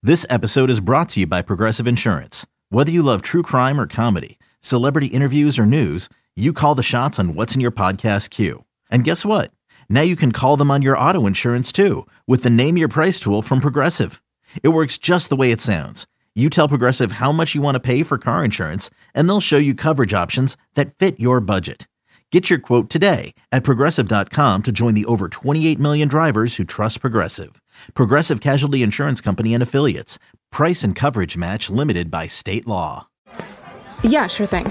This episode is brought to you by Progressive Insurance. Whether you love true crime or comedy, celebrity interviews or news, you call the shots on what's in your podcast queue. And guess what? Now you can call them on your auto insurance too with the Name Your Price tool from Progressive. It works just the way it sounds. You tell Progressive how much you want to pay for car insurance, and they'll show you coverage options that fit your budget. Get your quote today at Progressive.com to join the over 28 million drivers who trust Progressive. Progressive Casualty Insurance Company and Affiliates. Price and coverage match limited by state law. Yeah, sure thing.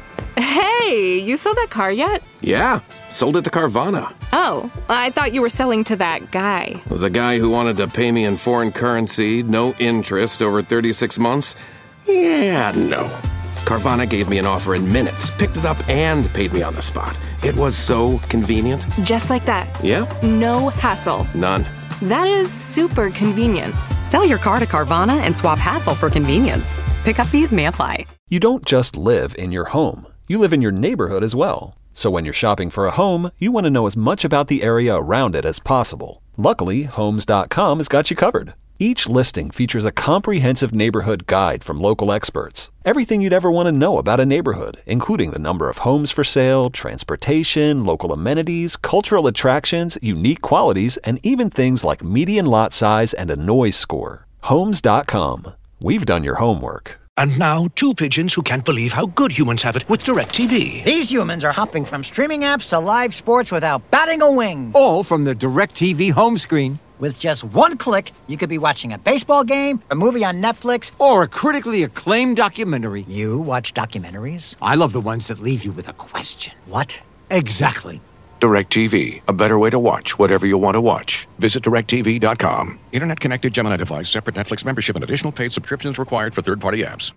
Hey, you sold that car yet? Yeah, sold it to Carvana. Oh, I thought you were selling to that guy. The guy who wanted to pay me in foreign currency, no interest, over 36 months? Yeah, no. Carvana gave me an offer in minutes, picked it up, and paid me on the spot. It was so convenient. Just like that. Yeah? No hassle. None. That is super convenient. Sell your car to Carvana and swap hassle for convenience. Pickup fees may apply. You don't just live in your home. You live in your neighborhood as well. So when you're shopping for a home, you want to know as much about the area around it as possible. Luckily, Homes.com has got you covered. Each listing features a comprehensive neighborhood guide from local experts. Everything you'd ever want to know about a neighborhood, including the number of homes for sale, transportation, local amenities, cultural attractions, unique qualities, and even things like median lot size and a noise score. Homes.com. We've done your homework. And now, two pigeons who can't believe how good humans have it with DirecTV. These humans are hopping from streaming apps to live sports without batting a wing. All from the DirecTV home screen. With just one click, you could be watching a baseball game, a movie on Netflix, or a critically acclaimed documentary. You watch documentaries? I love the ones that leave you with a question. What? Exactly. DirecTV, a better way to watch whatever you want to watch. Visit DirecTV.com. Internet-connected Gemini device, separate Netflix membership, and additional paid subscriptions required for third-party apps.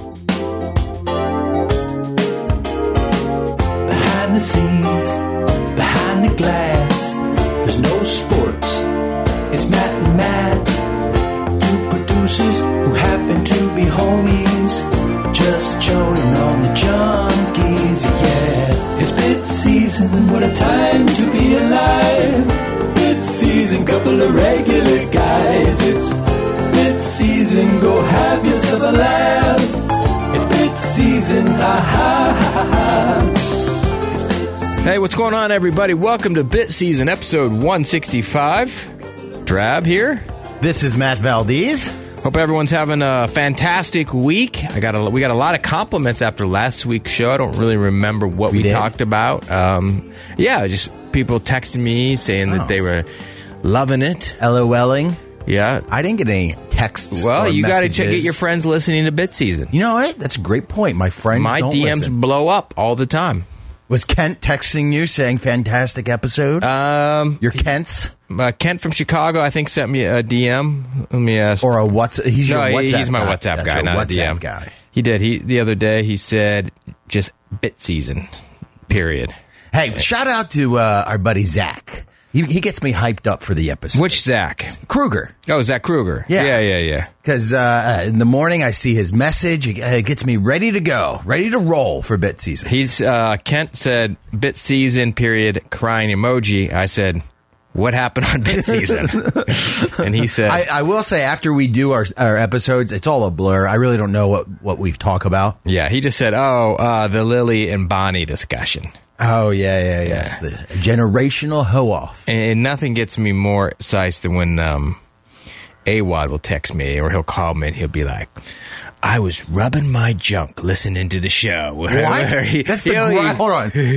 Behind the scenes, behind the glass, there's no sports. It's Matt and Matt, two producers who happen to be homies, just joining on the junkies, yeah. It's bit season, what a time to be alive. Bit season, couple of regular guys. It's bit season, go have yourself a laugh. It's bit season, ha ha ha ha. Hey, what's going on, everybody? Welcome to Bit Season, episode 165. Drab here. This is Matt Valdez. Hope everyone's having a fantastic week. We got a lot of compliments after last week's show. I don't really remember what we talked about. Just people texting me saying that they were loving it. LOLing. Yeah. I didn't get any texts. Well, you got to get your friends listening to Bit Season. You know what? That's a great point. My friends My don't DMs listen. blow up all the time. Was Kent texting you saying fantastic episode? Your Kent's? Kent from Chicago, I think, sent me a DM. Let me ask. Or a WhatsApp? He's your WhatsApp he's my guy. WhatsApp That's guy, your not WhatsApp a DM. Guy. He did. The other day, he said, just Bit Season, period. Hey, shout out to our buddy Zach. He gets me hyped up for the episode. Which Zach? Kruger. Oh, Zach Kruger. Yeah. Because in the morning I see his message. It gets me ready to go, ready to roll for Bit Season. He's Kent said Bit Season, period, crying emoji. I said, what happened on Bit Season? And he said, I will say after we do our episodes, it's all a blur. I really don't know what we've talked about. Yeah, he just said, the Lily and Bonnie discussion. Oh, yeah. It's the generational hoe-off. And nothing gets me more excited than when AWOD will text me or he'll call me and he'll be like, I was rubbing my junk listening to the show. What? That's the hold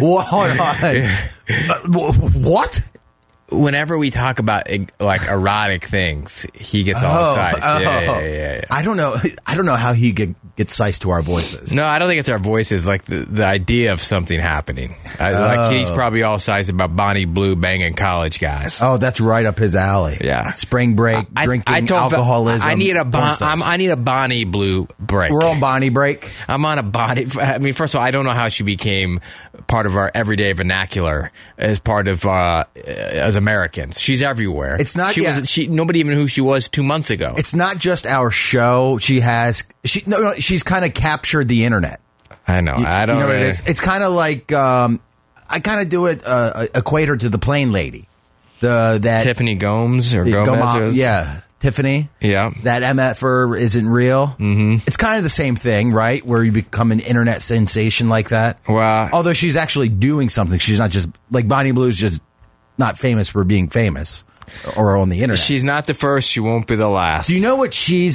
on. What? Whenever we talk about like erotic things, he gets all excited. Yeah. I don't know how he gets sized to our voices. No, I don't think it's our voices. Like the idea of something happening. Like he's probably all sized about Bonnie Blue banging college guys. Oh, that's right up his alley. Yeah, spring break, drinking, alcoholism. I need a Bonnie Blue break. We're on Bonnie break. I'm on a Bonnie. I mean, first of all, I don't know how she became part of our everyday vernacular as part of as Americans. She's everywhere. It's not. Nobody even knew who she was 2 months ago. It's not just our show. She's kind of captured the internet. I know. I don't know what it is. It's kind of like I kind of do it equate her to the plane lady. That Tiffany Gomes or Gomez. Yeah. Tiffany. Yeah. That MFer isn't real. Mm-hmm. It's kind of the same thing, right? Where you become an internet sensation like that. Well, although she's actually doing something. She's not just like Bonnie Blue's just not famous for being famous or on the internet. She's not the first. She won't be the last. Do you know what she's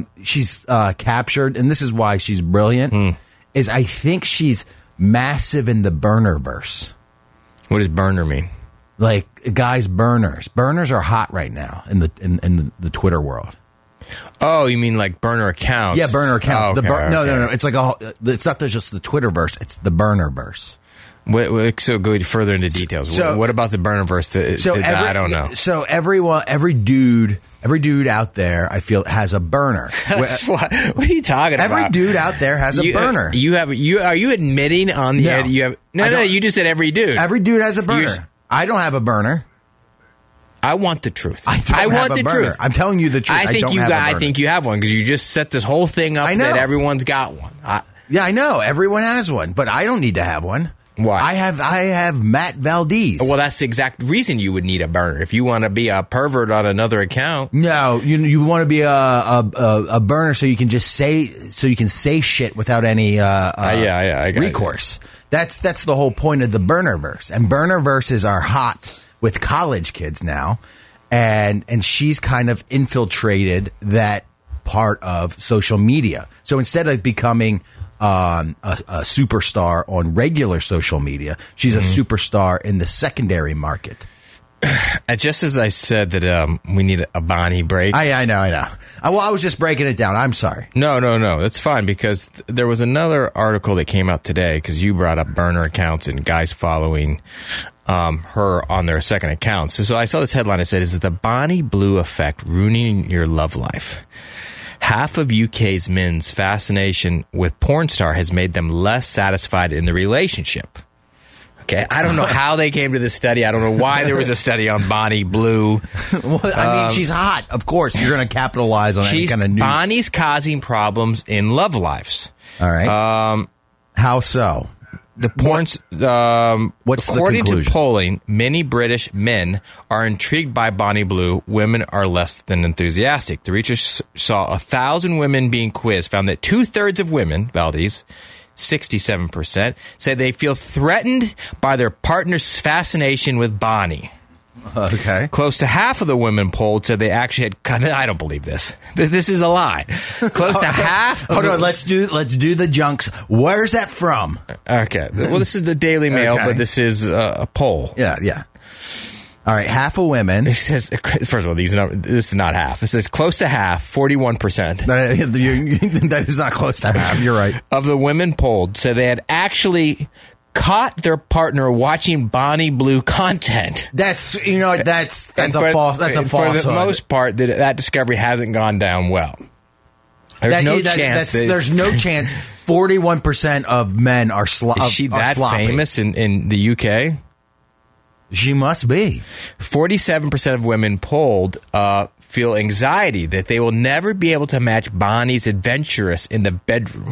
captured? And this is why she's brilliant. Is I think she's massive in the burnerverse. What does burner mean? Like guys, burners. Burners are hot right now in the Twitter world. Oh, you mean like burner accounts? Yeah, burner account. Oh, okay, No. It's like it's not just the Twitterverse. It's the burnerverse. So go further into details. So, what about the burnerverse? I don't know. So every dude out there, I feel, has a burner. What are you talking about? Every dude out there has a burner. Are you admitting on the edit you have? No. You just said every dude. Every dude has a burner. I don't have a burner. I want the truth. I want the truth. I'm telling you the truth. I think you have one because you just set this whole thing up that everyone's got one. Yeah, I know. Everyone has one, but I don't need to have one. Why? I have Matt Valdez. Well, that's the exact reason you would need a burner. If you want to be a pervert on another account. No, you want to be a burner so you can just say shit without any I got recourse. That's the whole point of the burnerverse. And burnerverses are hot with college kids now, and she's kind of infiltrated that part of social media. So instead of becoming a superstar on regular social media, she's a superstar in the secondary market. Just as I said that we need a Bonnie break. I know. Well, I was just breaking it down. I'm sorry. No. That's fine because there was another article that came out today because you brought up burner accounts and guys following her on their second accounts. So I saw this headline. It said, "Is the Bonnie Blue effect ruining your love life? Half of UK's men's fascination with porn star has made them less satisfied in the relationship." Okay, I don't know how they came to this study. I don't know why there was a study on Bonnie Blue. Well, I mean, she's hot. Of course, you're going to capitalize on any kind of news. Bonnie's causing problems in love lives. All right. How so? The porns. What's according the conclusion? to polling, many British men are intrigued by Bonnie Blue. Women are less than enthusiastic. The research saw 1,000 women being quizzed, found that 2/3 of women, Valdez, 67%, say they feel threatened by their partner's fascination with Bonnie. Okay. Close to half of the women polled said they actually had. I don't believe this. This is a lie. Close to half. Hold on. Let's do the junks. Where's that from? Okay. Well, this is the Daily Mail, but this is a poll. Yeah. All right. Half of women. It says, first of all, this is not half. It says close to half, 41%. That is not close to half. You're right. Of the women polled said they had actually caught their partner watching Bonnie Blue content. That's a false. That's a falsehood. For the most part, that discovery hasn't gone down well. There's no chance. There's no chance. 41% of men are sloppy. Is she that famous in the UK? She must be. 47% of women polled feel anxiety that they will never be able to match Bonnie's adventurous in the bedroom.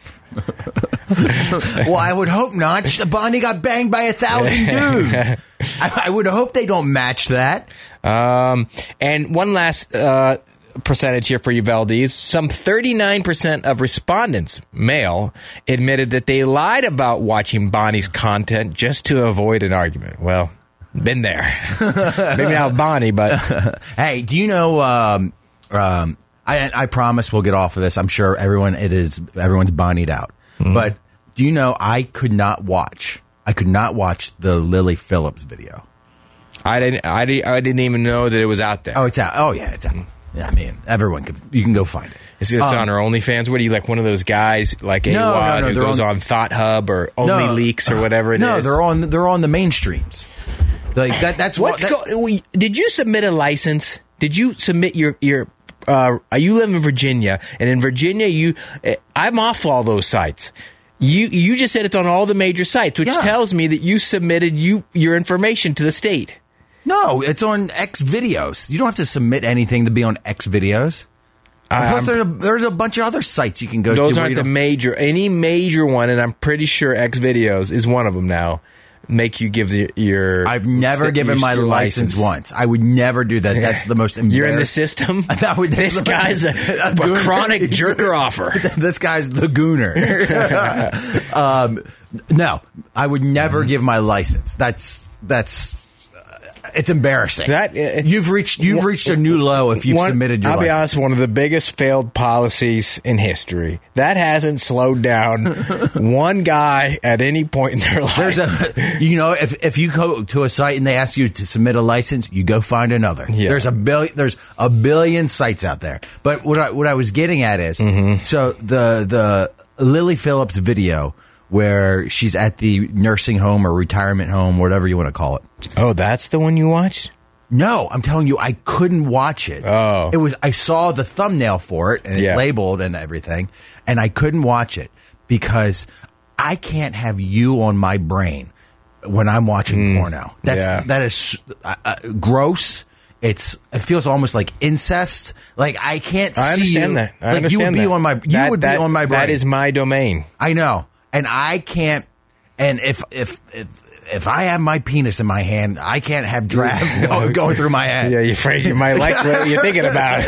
Well, I would hope not. Bonnie got banged by 1,000 dudes. I would hope they don't match that. And one last percentage here for you, Valdez. Some 39% of respondents, male, admitted that they lied about watching Bonnie's content just to avoid an argument. Well, been there. Maybe not Bonnie, but... Hey, do you know... I promise we'll get off of this. I'm sure everyone's Bonnied out. Mm-hmm. But do you know I could not watch the Lily Phillips video. I didn't even know that it was out there. Oh, it's out. Oh, yeah, it's out. Yeah, I mean, you can go find it. Is it on her OnlyFans? What are you, like one of those guys like AWOD who goes on Thought Hub or OnlyLeaks or whatever it is? No, they're on the mainstreams. Like that's Did you submit a license? Did you submit your you live in Virginia, and in Virginia I'm off all those sites. You just said it's on all the major sites, which tells me that you submitted your information to the state. No, it's on X videos. You don't have to submit anything to be on X videos. Plus, there's a bunch of other sites you can go to. Those aren't any major one, and I'm pretty sure X videos is one of them now. make you give your. I've never given my license once. I would never do that. That's the most embarrassing. You're in the system? This guy's a chronic jerker-offer. This guy's the gooner. No, I would never give my license. That's it's embarrassing. You've reached a new low if you've submitted your license. I'll be honest, one of the biggest failed policies in history. That hasn't slowed down one guy at any point in their life. If you go to a site and they ask you to submit a license, you go find another. Yeah. There's a billion sites out there. But what I was getting at is, so the Lily Phillips video where she's at the nursing home or retirement home, whatever you want to call it. Oh, that's the one you watched? No, I'm telling you, I couldn't watch it. Oh. I saw the thumbnail for it and it labeled and everything, and I couldn't watch it because I can't have you on my brain when I'm watching porno. That is gross. It feels almost like incest. Like I can't see you. I understand that. You would be on my brain. That is my domain. I know. And I can't, and if I have my penis in my hand, I can't have draft going through my head. Yeah, you're afraid you might like what you're thinking about.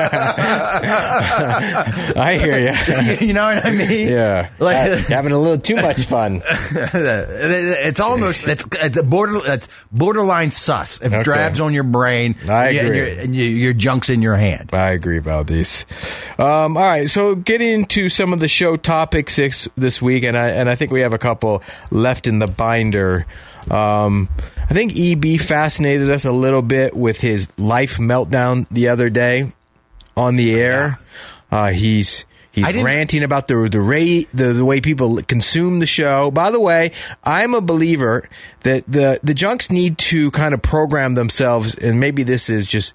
I hear you. You know what I mean? Yeah. Having a little too much fun. It's almost, it's borderline sus. If drab's on your brain, I agree. And your junk's in your hand. I agree about these. All right, so getting into some of the show topics this week, and I think we have a couple left in the binder. I think EB fascinated us a little bit with his life meltdown the other day on the air. He's ranting about the way people consume the show. By the way, I'm a believer that the junks need to kind of program themselves, and maybe this is just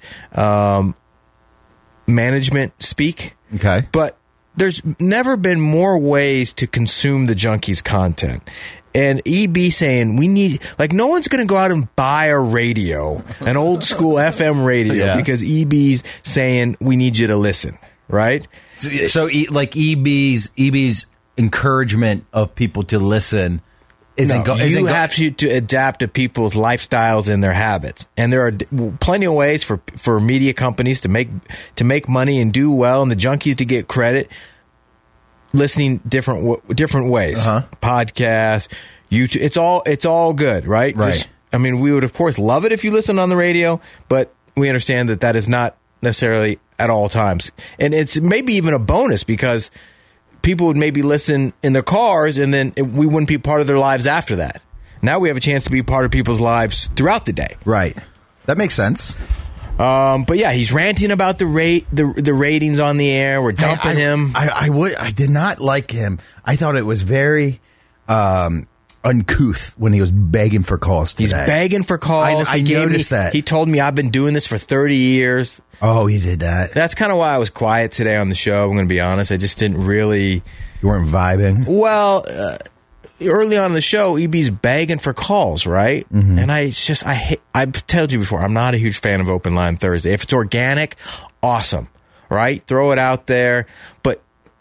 management speak. Okay, but there's never been more ways to consume the junkies' content. And EB saying we need, like, no one's going to go out and buy a radio, an old school FM radio, because EB's saying we need you to listen, right? So like EB's encouragement of people to listen isn't you have to adapt to people's lifestyles and their habits, and there are plenty of ways for media companies to make money and do well, and the junkies to get credit. Listening different ways, podcasts, YouTube. It's all good, right? Right. I mean, we would of course love it if you listen on the radio, but we understand that is not necessarily at all times, and it's maybe even a bonus because people would maybe listen in their cars, and then we wouldn't be part of their lives after that. Now we have a chance to be part of people's lives throughout the day. Right. That makes sense. But yeah, he's ranting about the ratings on the air. We're dumping him. I did not like him. I thought it was very uncouth when he was begging for calls today. He's begging for calls. I noticed that. He told me I've been doing this for 30 years. Oh, he did that. That's kind of why I was quiet today on the show. I'm going to be honest. I just didn't really. You weren't vibing? Well, early on in the show, EB's begging for calls, right? Mm-hmm. And I've told you before, I'm not a huge fan of Open Line Thursday. If it's organic, awesome, right? Throw it out there. But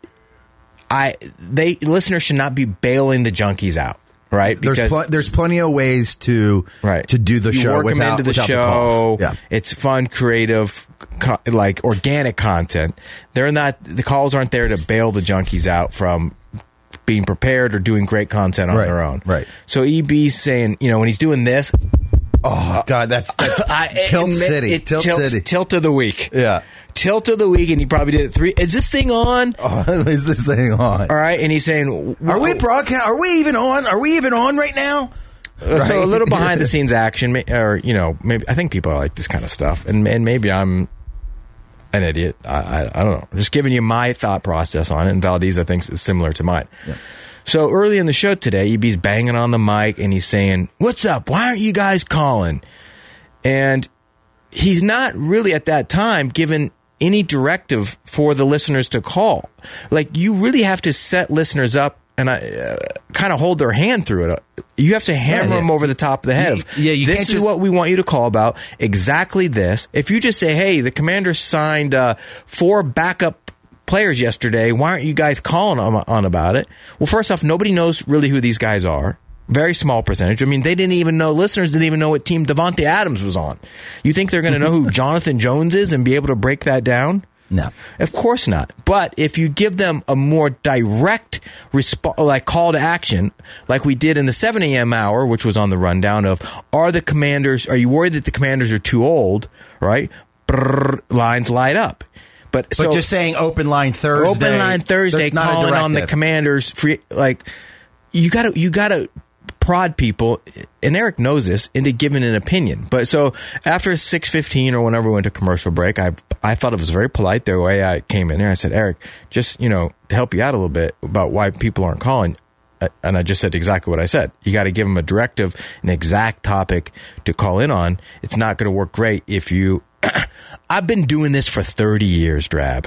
listeners should not be bailing the junkies out, right? Because there's plenty of ways to do the show. Work them into the show. Yeah. It's fun, creative, like organic content. The calls aren't there to bail the junkies out from being prepared or doing great content on their own. Right. So EB's saying, when he's doing this. Oh, God, that's Tilt City. Tilt of the week. Yeah. Tilt of the week, and he probably did it 3. Is this thing on? Oh, is this thing on? All right, and he's saying, Are we broadcast? Are we even on? Are we even on right now? Right. So a little behind the scenes action, or maybe I think people like this kind of stuff, and maybe I'm an idiot. I don't know. I'm just giving you my thought process on it, and Valdez, I think, is similar to mine. Yeah. So early in the show today, EB's banging on the mic, and he's saying, "What's up? Why aren't you guys calling?" And he's not really at that time given any directive for the listeners to call. Like, you really have to set listeners up and kind of hold their hand through it. You have to hammer them over the top of the head. This is what we want you to call about. Exactly this. If you just say, hey, the Commanders signed 4 backup players yesterday, why aren't you guys calling on about it? Well, first off, nobody knows really who these guys are. Very small percentage. I mean, listeners didn't even know what team Davante Adams was on. You think they're going to know who Jonathan Jones is and be able to break that down? No. Of course not. But if you give them a more direct call to action, like we did in the 7 a.m. hour, which was on the rundown of, are you worried that the Commanders are too old, right? Brrr, lines light up. But just saying open line Thursday, calling on the Commanders, you gotta prod people, and Eric knows this, into giving an opinion. But so after 6:15 or whenever we went to commercial break, I thought it was very polite the way I came in there. I said, Eric, just to help you out a little bit about why people aren't calling. And I just said exactly what I said. You got to give them a directive, an exact topic to call in on. It's not going to work great if you. I've been doing this for 30 years, Drab.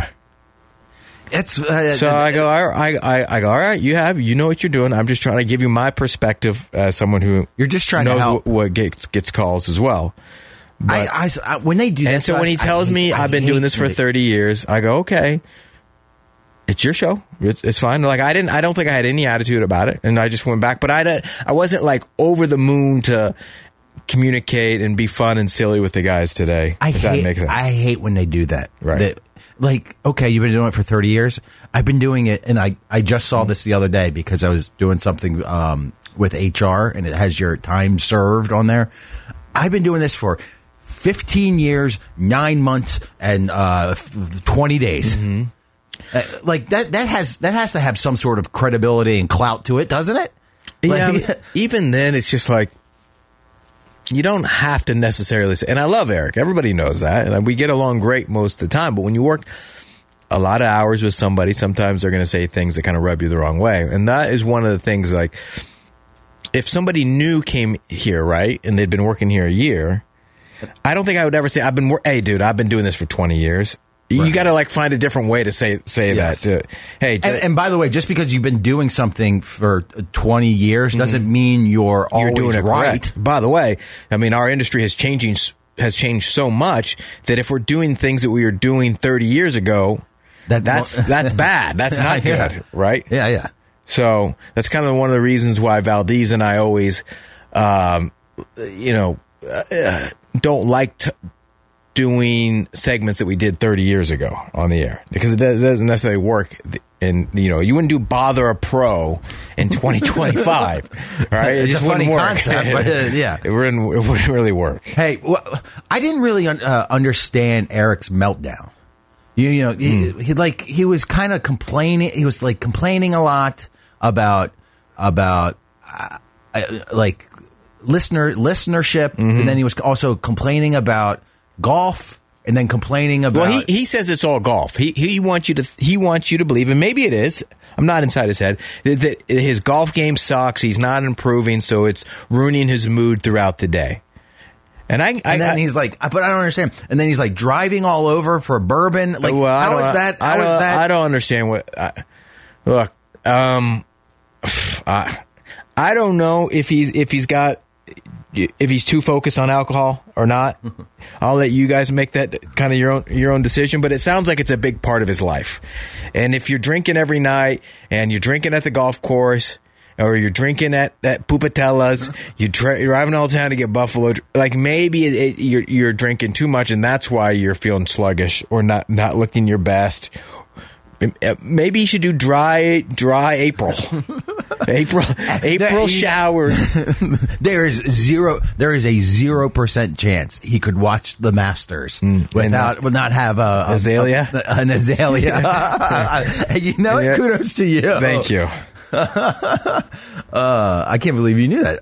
So I go, all right, you know what you're doing. I'm just trying to give you my perspective as someone who you're just trying knows to help. What gets calls as well. But, I when they do that, and so when he tells me I've been doing this for 30 years, I go, okay, it's your show. It's fine. Like I don't think I had any attitude about it, and I just went back. But I wasn't like over the moon to communicate and be fun and silly with the guys today. I hate when they do that. Right. Okay, you've been doing it for 30 years. I've been doing it, and I just saw this the other day because I was doing something with HR, and it has your time served on there. I've been doing this for 15 years, 9 months, and 20 days. Mm-hmm. That has to have some sort of credibility and clout to it, doesn't it? Yeah. Even then, it's just like, you don't have to necessarily say, and I love Eric. Everybody knows that. And we get along great most of the time. But when you work a lot of hours with somebody, sometimes they're going to say things that kind of rub you the wrong way. And that is one of the things, like, if somebody new came here, right, and they'd been working here a year, I don't think I would ever say, hey, dude, I've been doing this for 20 years. You got to find a different way to say yes. that. Hey, and by the way, just because you've been doing something for 20 years doesn't mean you're always doing it right. Correct. By the way, I mean, our industry has changed so much that if we're doing things that we were doing 30 years ago, that's bad. That's not good, right? Yeah. So that's kind of one of the reasons why Valdez and I always, don't like doing segments that we did 30 years ago on the air, because it doesn't necessarily work. And you wouldn't do Bother a Pro in 2025, right? It's just a funny work. concept, but it wouldn't really work. Hey, I didn't really understand Eric's meltdown. He was kind of complaining. He was complaining a lot about listenership, and then he was also complaining about golf, and then complaining about. Well, he says it's all golf. He wants you to believe, and maybe it is. I'm not inside his head, that his golf game sucks. He's not improving, so it's ruining his mood throughout the day. And then he's like, but I don't understand. And then he's like driving all over for bourbon. Like, how is that? I don't understand what. Look, I don't know if he's too focused on alcohol or not. I'll let you guys make that kind of your own decision, but it sounds like it's a big part of his life. And if you're drinking every night, and you're drinking at the golf course, or you're drinking at Pupatella's, you're driving all the time to get Buffalo, maybe you're drinking too much, and that's why you're feeling sluggish or not looking your best. Maybe you should do dry April. April showers. There is a 0% chance he could watch the Masters without have azalea. An azalea. Kudos to you. Thank you. I can't believe you knew that.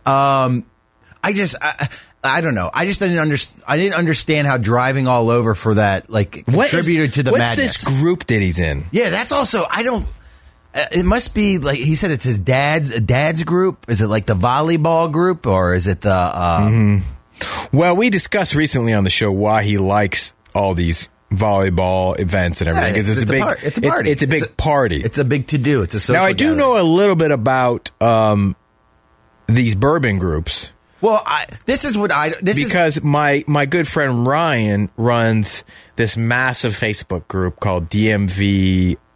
I don't know. I just didn't understand how driving all over for that contributed to the madness. What's this group that he's in? Yeah, that's also it must be he said it's his dad's group. Is it like the volleyball group, or is it the? Well, we discussed recently on the show why he likes all these volleyball events and everything. It's a party. It's a big party. It's a big to do. It's a social. Now I do know a little bit about these bourbon groups. Well, because my good friend Ryan runs this massive Facebook group called DMV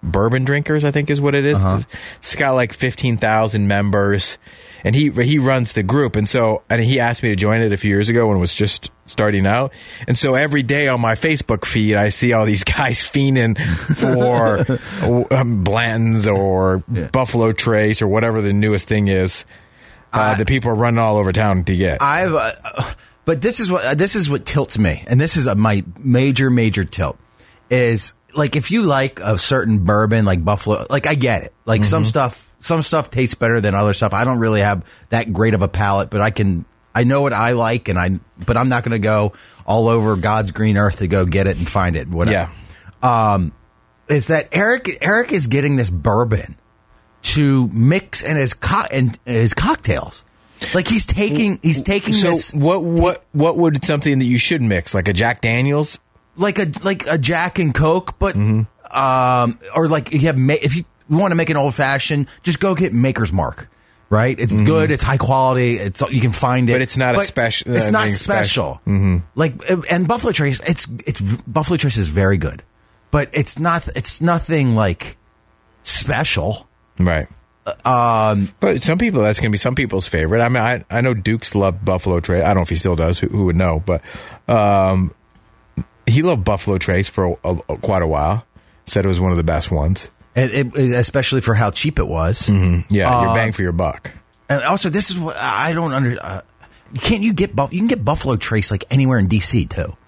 Bourbon Drinkers, I think is what it is. It's got like 15,000 members, and he runs the group. And he asked me to join it a few years ago when it was just starting out. And so every day on my Facebook feed, I see all these guys fiending for Blanton's or Buffalo Trace or whatever the newest thing is that people are running all over town to get. But this is what tilts me, and this is my major tilt is like if you like a certain bourbon like Buffalo, like I get it, like some stuff tastes better than other stuff. I don't really have that great of a palate, but I know what I like, but I'm not going to go all over God's green earth to go get it and find it. Whatever. Yeah. Is that Eric is getting this bourbon to mix in his cocktails. Like he's taking so this. What would something that you should mix, like a Jack Daniels, like a Jack and Coke, but or like you have if you want to make an old fashioned, just go get Maker's Mark. Right, it's good. It's high quality. It's you can find it, but it's not a special. It's not special. Like and Buffalo Trace, it's Buffalo Trace is very good, but it's nothing like special. Right. But some people, that's going to be some people's favorite. I mean, I know Dukes loved Buffalo Trace. I don't know if he still does. Who would know? But he loved Buffalo Trace for quite a while. Said it was one of the best ones. And especially for how cheap it was. Yeah, you're bang for your buck. And also, this is what I don't understand. You can get Buffalo Trace like anywhere in DC too.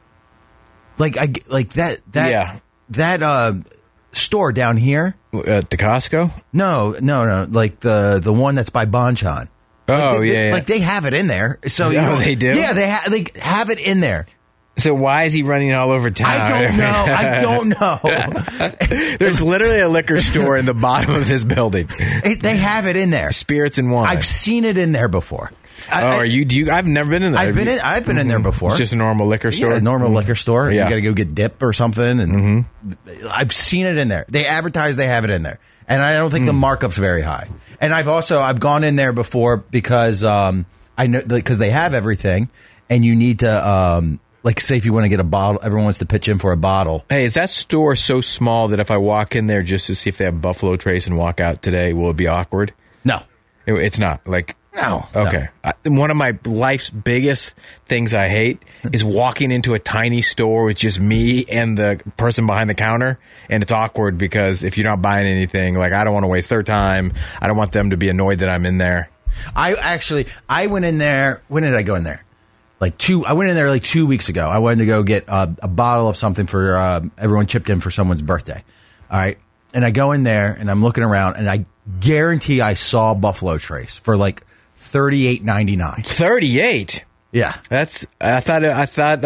That store down here at the Costco. No, like the one that's by Bonchon. Like they have it in there. So they do. Yeah, they have it in there. So why is he running all over town? I don't know. There's literally a liquor store in the bottom of this building. They have it in there. Spirits and wine. I've seen it in there before. I've never been in there. I've been in there before. It's just a normal liquor store. Yeah, a normal liquor store. Yeah. You got to go get dip or something, and I've seen it in there. They advertise they have it in there, and I don't think the markup's very high. And I've gone in there before because I know because they have everything, and you need to. Like, say if you want to get a bottle, everyone wants to pitch in for a bottle. Hey, is that store so small that if I walk in there just to see if they have Buffalo Trace and walk out today, will it be awkward? No. It's not. Like, no. Okay. No. One of my life's biggest things I hate is walking into a tiny store with just me and the person behind the counter, and it's awkward because if you're not buying anything, like, I don't want to waste their time. I don't want them to be annoyed that I'm in there. I went in there. When did I go in there? I went in there like 2 weeks ago. I wanted to go get a bottle of something for everyone chipped in for someone's birthday. All right. And I go in there and I'm looking around and I guarantee I saw Buffalo Trace for like $38.99. 38? Yeah. I thought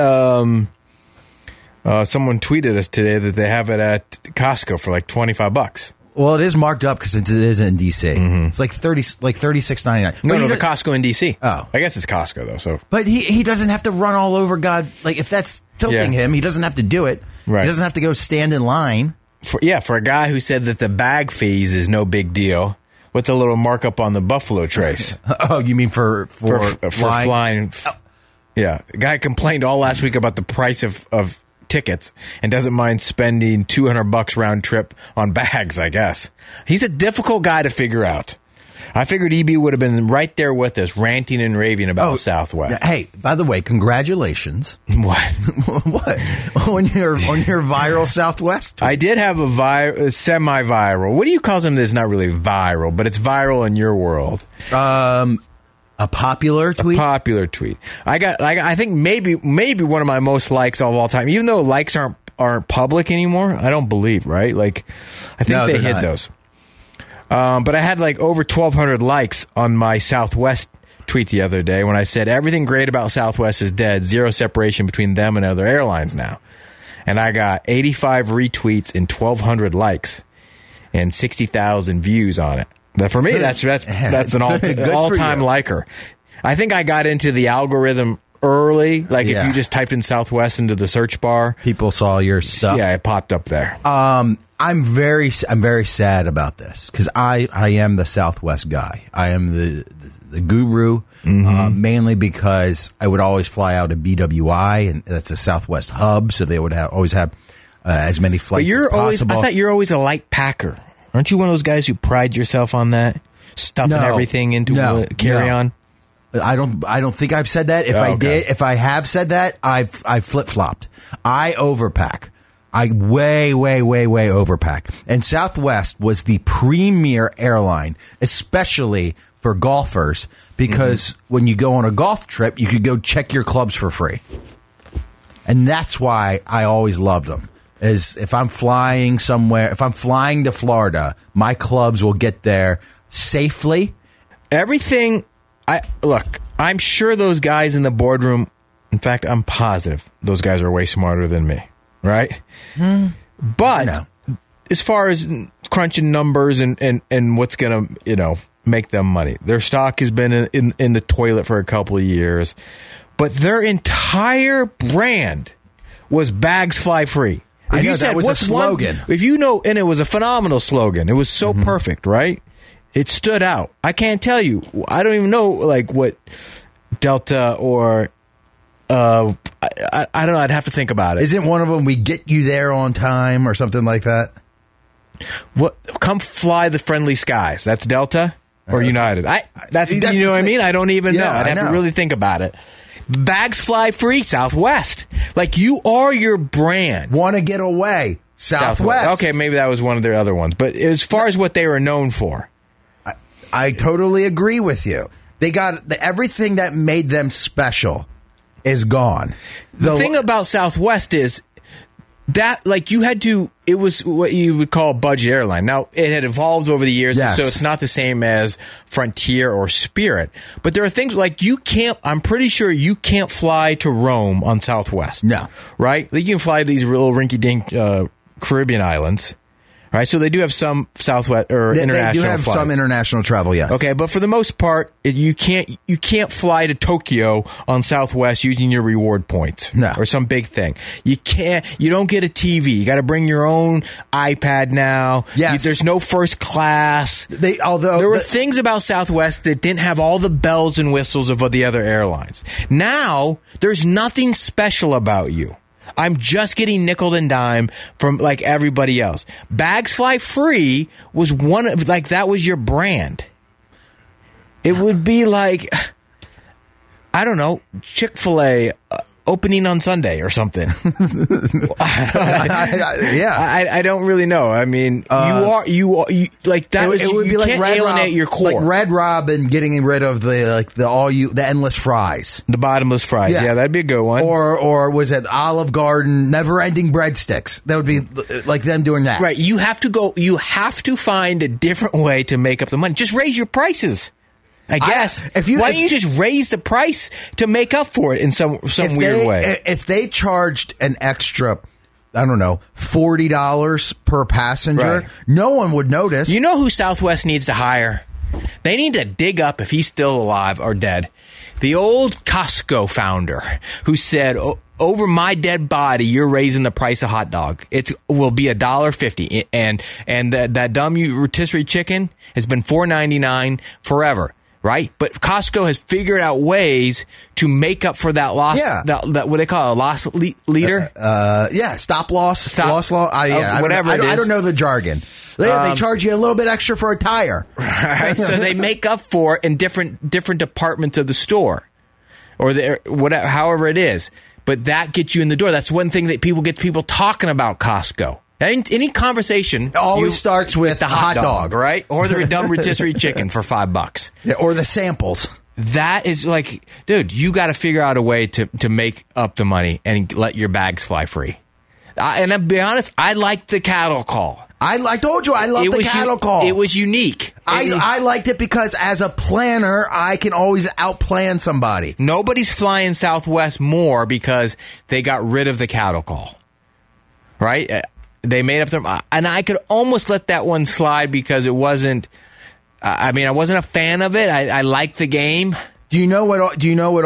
someone tweeted us today that they have it at Costco for like $25. Well, it is marked up because it is in DC. It's like $36.99. No, the Costco in DC. Oh, I guess it's Costco though. So, but he doesn't have to run all over God. Like if that's tilting him, he doesn't have to do it. Right. He doesn't have to go stand in line. For a guy who said that the bag fees is no big deal. What's a little markup on the Buffalo Trace? Oh, you mean for flying? Yeah, a guy complained all last week about the price of tickets and doesn't mind spending $200 round trip on bags. I guess he's a difficult guy to figure out. I figured EB would have been right there with us, ranting and raving about Southwest. Hey, by the way, congratulations! What? What on your viral Southwest tweet? I did have a semi-viral. What do you call something that's not really viral, but it's viral in your world? A popular tweet? A popular tweet. I think maybe one of my most likes of all time, even though likes aren't public anymore. I don't believe, right? Like, I think they hid those. But I had like over 1,200 likes on my Southwest tweet the other day when I said, everything great about Southwest is dead. Zero separation between them and other airlines now. And I got 85 retweets and 1,200 likes and 60,000 views on it. But for me, that's an all-time liker. I think I got into the algorithm early. Like if you just typed in Southwest into the search bar, people saw your stuff. Yeah, it popped up there. I'm very sad about this because I am the Southwest guy. I am the guru, mainly because I would always fly out to BWI, and that's a Southwest hub, so they would always have as many flights as possible. I thought you're always a light packer. Aren't you one of those guys who pride yourself on that? Stuffing everything into carry-on? I don't think I've said that. If I have said that, I've flip-flopped. I overpack. I way overpack. And Southwest was the premier airline, especially for golfers, because when you go on a golf trip, you could go check your clubs for free. And that's why I always loved them. Is if I'm flying somewhere, if I'm flying to Florida, my clubs will get there safely. Everything, I'm sure those guys in the boardroom, in fact, I'm positive those guys are way smarter than me, right? But as far as crunching numbers and what's going to, make them money, their stock has been in the toilet for a couple of years, but their entire brand was bags fly free. I know, that was a slogan. And it was a phenomenal slogan. It was so perfect, right? It stood out. I can't tell you. I don't even know what Delta or I don't know. I'd have to think about it. Isn't one of them we get you there on time or something like that? What? Come fly the friendly skies. That's Delta or United. That's you know what I mean? I don't even know. I'd have to really think about it. Bags fly free, Southwest. You are your brand. Want to get away, Southwest. Okay, maybe that was one of their other ones. But as far as what they were known for, I totally agree with you. They got everything that made them special is gone. The thing about Southwest is that you had to, it was what you would call a budget airline. Now, it had evolved over the years, so it's not the same as Frontier or Spirit. But there are things I'm pretty sure you can't fly to Rome on Southwest. No. Right? You can fly to these little rinky-dink Caribbean islands. Right, so they do have some Southwest or international. They do have flights. some international travel, yes. Okay, but for the most part, you can't fly to Tokyo on Southwest using your reward points, or some big thing. You don't get a TV. You got to bring your own iPad now. Yes, there's no first class. There were things about Southwest that didn't have all the bells and whistles of the other airlines. Now there's nothing special about you. I'm just getting nickel and dime from everybody else. Bags Fly Free was one of that was your brand. It would be I don't know, Chick-fil-A opening on Sunday or something. I don't really know. I mean, you that. It would be like Red alienate your core, like Red Robin getting rid of the endless fries, the bottomless fries. Yeah, that'd be a good one. Or was it Olive Garden never-ending breadsticks? That would be like them doing that. Right. You have to find a different way to make up the money. Just raise your prices. I guess. Why don't you just raise the price to make up for it in some weird way? If they charged an extra, I don't know, $40 per passenger, no one would notice. You know who Southwest needs to hire? They need to dig up, if he's still alive or dead, the old Costco founder who said, over my dead body, you're raising the price of hot dog. It will be $1.50, and that dumb rotisserie chicken has been $4.99 forever. Right, but Costco has figured out ways to make up for that loss. Yeah, that what they call a loss leader. Stop loss, loss. Whatever it is. I don't know the jargon. They charge you a little bit extra for a tire. Right, so they make up for it in different departments of the store, or whatever, however it is. But that gets you in the door. That's one thing that get people talking about Costco. Any conversation always starts with the hot dog, right? Or the dumb rotisserie chicken for $5. Yeah, or the samples. That is dude, you got to figure out a way to make up the money and let your bags fly free. And I'll be honest, I liked the cattle call. I told you I love the cattle call. It was unique. I liked it because as a planner, I can always outplan somebody. Nobody's flying Southwest more because they got rid of the cattle call, right? They made up their, and I could almost let that one slide because it wasn't. I wasn't a fan of it. I liked the game. Do you know what?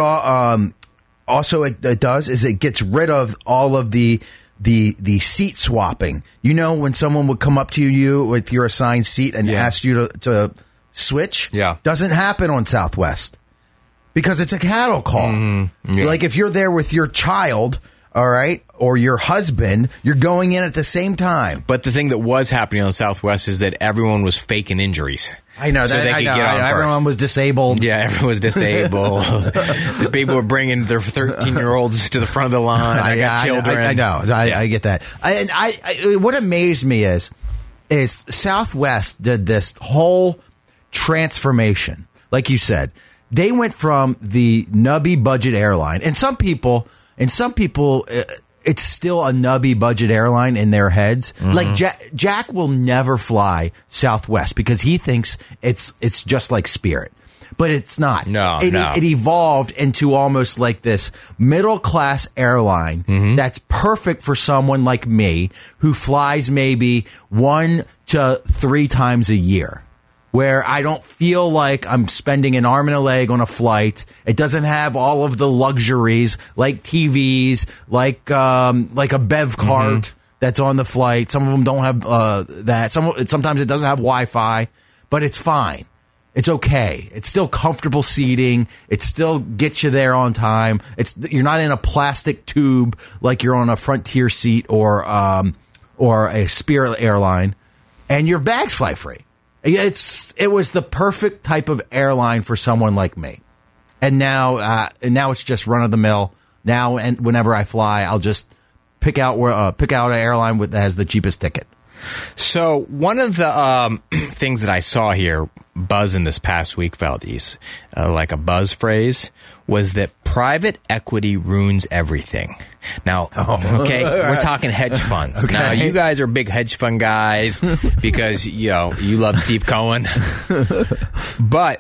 Also, it does is it gets rid of all of the seat swapping. You know, when someone would come up to you with your assigned seat and ask you to switch. Yeah, doesn't happen on Southwest because it's a cattle call. Mm-hmm. Yeah. Like if you're there with your child. all right, or your husband, you're going in at the same time. But the thing that was happening on Southwest is that everyone was faking injuries. I know so that. they could get on everyone was disabled. Yeah, everyone was disabled. The people were bringing their 13-year-olds to the front of the line. I got children. I know. I get that. What amazed me is Southwest did this whole transformation. Like you said, they went from the nubby budget airline, and some people, it's still a nubby budget airline in their heads. Mm-hmm. Like Jack will never fly Southwest because he thinks it's just like Spirit, but it's not. No, it evolved into almost like this middle class airline that's perfect for someone like me who flies maybe 1 to 3 times a year, where I don't feel like I'm spending an arm and a leg on a flight. It doesn't have all of the luxuries like TVs, like a bev cart that's on the flight. Some of them don't have that. Sometimes it doesn't have Wi-Fi, but it's fine. It's okay. It's still comfortable seating. It still gets you there on time. You're not in a plastic tube like you're on a Frontier seat or a Spirit airline, and your bags fly free. It was the perfect type of airline for someone like me, and now it's just run of the mill. Now, and whenever I fly, I'll just pick out an airline that has the cheapest ticket. So one of the things that I saw here buzzing this past week, Valdez, like a buzz phrase, was that private equity ruins everything. Now, okay, we're talking hedge funds. Okay. Now, you guys are big hedge fund guys because you love Steve Cohen, but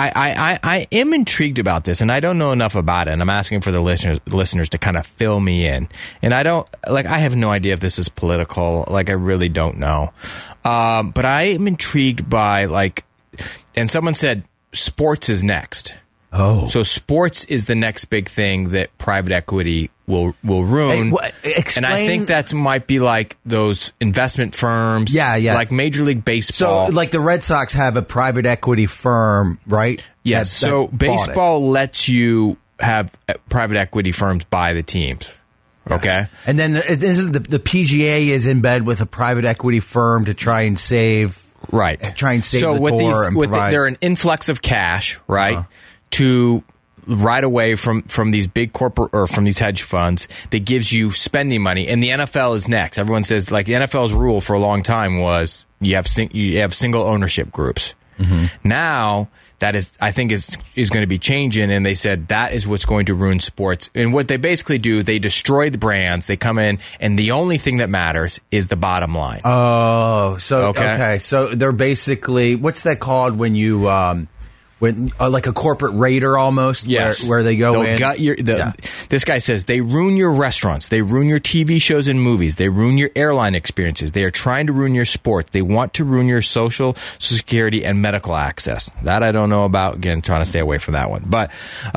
I am intrigued about this, and I don't know enough about it, and I'm asking for the listeners to kind of fill me in. And I have no idea if this is political. Like, I really don't know. But I am intrigued by, and someone said sports is next. Oh. So sports is the next big thing that private equity will ruin. Hey, and I think that might be like those investment firms. Yeah. Like Major League Baseball. So, like the Red Sox have a private equity firm, right? Yes. So baseball lets you have private equity firms buy the teams. Okay. And then the PGA is in bed with a private equity firm to try and save. Right. Try and save so the with core. They're an influx of cash, right? To right away from these big corporate or from these hedge funds that gives you spending money, and the NFL is next. Everyone says, like, the NFL's rule for a long time was you have single ownership groups. Now that I think is going to be changing, and they said that is what's going to ruin sports. And what they basically do, they destroy the brands. They come in, and the only thing that matters is the bottom line. Oh, so okay. So they're basically, what's that called when you like a corporate raider almost? Yes. Where they go in. This guy says they ruin your restaurants. They ruin your TV shows and movies. They ruin your airline experiences. They are trying to ruin your sport. They want to ruin your social security and medical access. That I don't know about. Again, trying to stay away from that one. But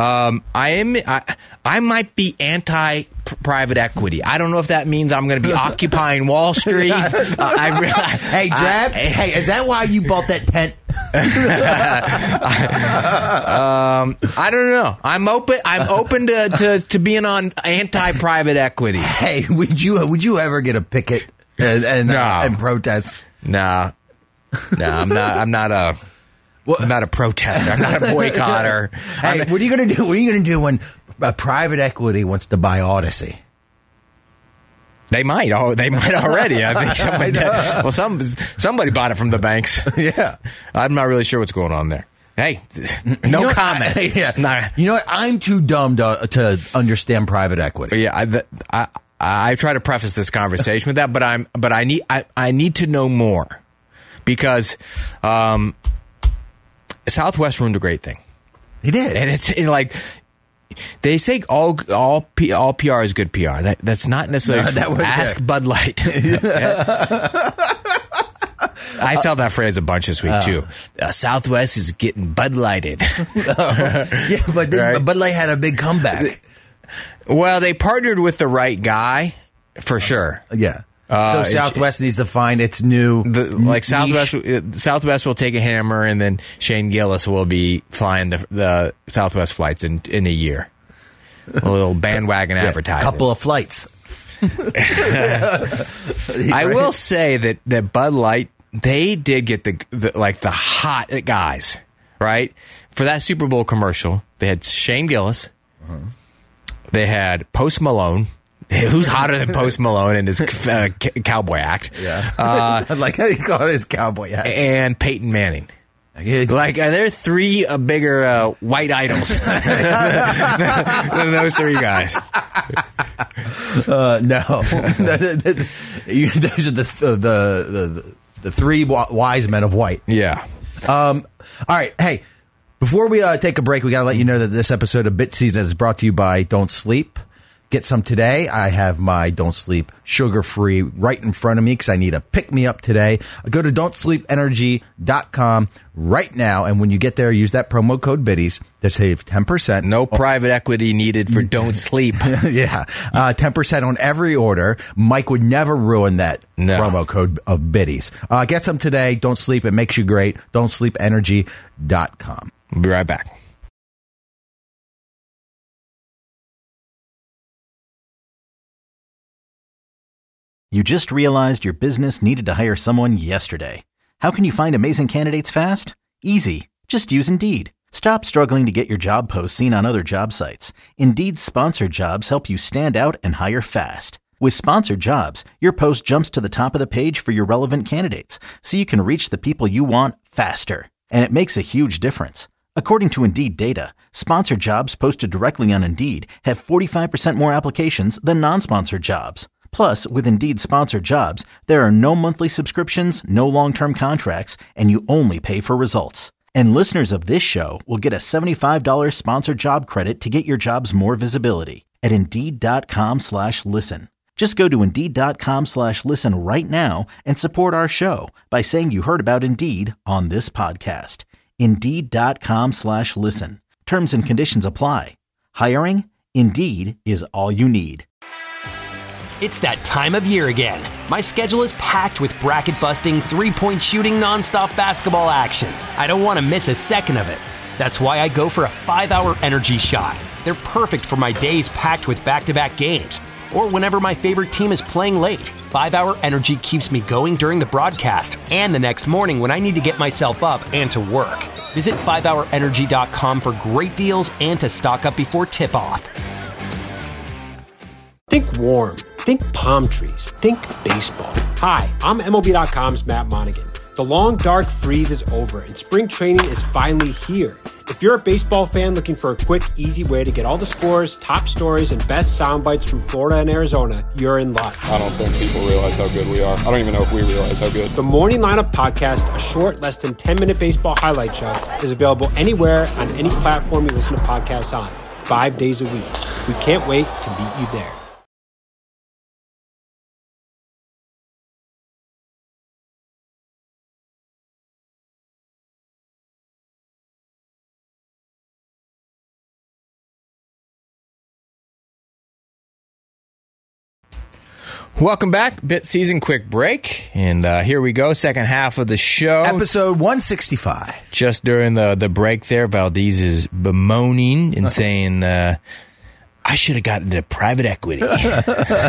I might be anti-private equity. I don't know if that means I'm going to be occupying Wall Street. Hey, Jab. Hey, is that why you bought that tent? I don't know. I'm open to being on anti-private equity. Hey, would you ever get a picket and protest? No, I'm not a protester. I'm not a boycotter. Hey, what are you gonna do? What are you gonna do when private equity wants to buy Odyssey? They might. Oh, they might already. I think somebody did. Well, somebody bought it from the banks. Yeah. I'm not really sure what's going on there. Hey, no comment. You know what? I'm too dumb to understand private equity. Yeah, I try to preface this conversation with that, but I need to know more because Southwest ruined a great thing. They did, and it's like. They say all PR is good PR. That's not necessarily true. Ask Bud Light. I saw that phrase a bunch this week too. Southwest is getting Bud Lighted. Yeah, but Bud Light had a big comeback. Well, they partnered with the right guy for sure. Yeah. So Southwest needs to find its new Southwest will take a hammer, and then Shane Gillis will be flying the Southwest flights in a year. A little bandwagon advertising. A couple of flights. I will say that Bud Light, they did get the hot guys, right? For that Super Bowl commercial, they had Shane Gillis. They had Post Malone. Who's hotter than Post Malone in his cowboy act? Yeah. I like how you call it his cowboy act. And Peyton Manning. Like, are there three bigger white idols than those three guys? No. Those are the three wise men of white. Yeah. All right. Hey, before we take a break, we got to let you know that this episode of Bit Season is brought to you by Don't Sleep. Get some today. I have my Don't Sleep sugar-free right in front of me because I need a pick-me-up today. Go to don'tsleepenergy.com right now, and when you get there, use that promo code BIDDIES to save 10%. No private equity needed for Don't Sleep. Yeah. 10% on every order. Mike would never ruin that promo code of BIDDIES. Get some today. Don't Sleep. It makes you great. don'tsleepenergy.com. We'll be right back. You just realized your business needed to hire someone yesterday. How can you find amazing candidates fast? Easy. Just use Indeed. Stop struggling to get your job posts seen on other job sites. Indeed's sponsored jobs help you stand out and hire fast. With sponsored jobs, your post jumps to the top of the page for your relevant candidates, so you can reach the people you want faster. And it makes a huge difference. According to Indeed data, sponsored jobs posted directly on Indeed have 45% more applications than non-sponsored jobs. Plus, with Indeed sponsored jobs, there are no monthly subscriptions, no long-term contracts, and you only pay for results. And listeners of this show will get a $75 sponsored job credit to get your jobs more visibility at Indeed.com/listen. Just go to Indeed.com/listen right now and support our show by saying you heard about Indeed on this podcast. Indeed.com/listen. Terms and conditions apply. Hiring? Indeed is all you need. It's that time of year again. My schedule is packed with bracket-busting, three-point shooting, nonstop basketball action. I don't want to miss a second of it. That's why I go for a 5-hour energy shot. They're perfect for my days packed with back-to-back games, or whenever my favorite team is playing late. 5-hour energy keeps me going during the broadcast and the next morning when I need to get myself up and to work. Visit 5hourenergy.com for great deals and to stock up before tip-off. Think warm. Think palm trees. Think baseball. Hi, I'm MLB.com's Matt Monaghan. The long, dark freeze is over, and spring training is finally here. If you're a baseball fan looking for a quick, easy way to get all the scores, top stories, and best sound bites from Florida and Arizona, you're in luck. I don't think people realize how good we are. I don't even know if we realize how good. The Morning Lineup Podcast, a short, less than 10-minute baseball highlight show, is available anywhere on any platform you listen to podcasts on, 5 days a week. We can't wait to meet you there. Welcome back. Bit Season quick break. And here we go. Second half of the show. Episode 165. Just during the break there, Valdez is bemoaning and saying, I should have gotten into private equity. and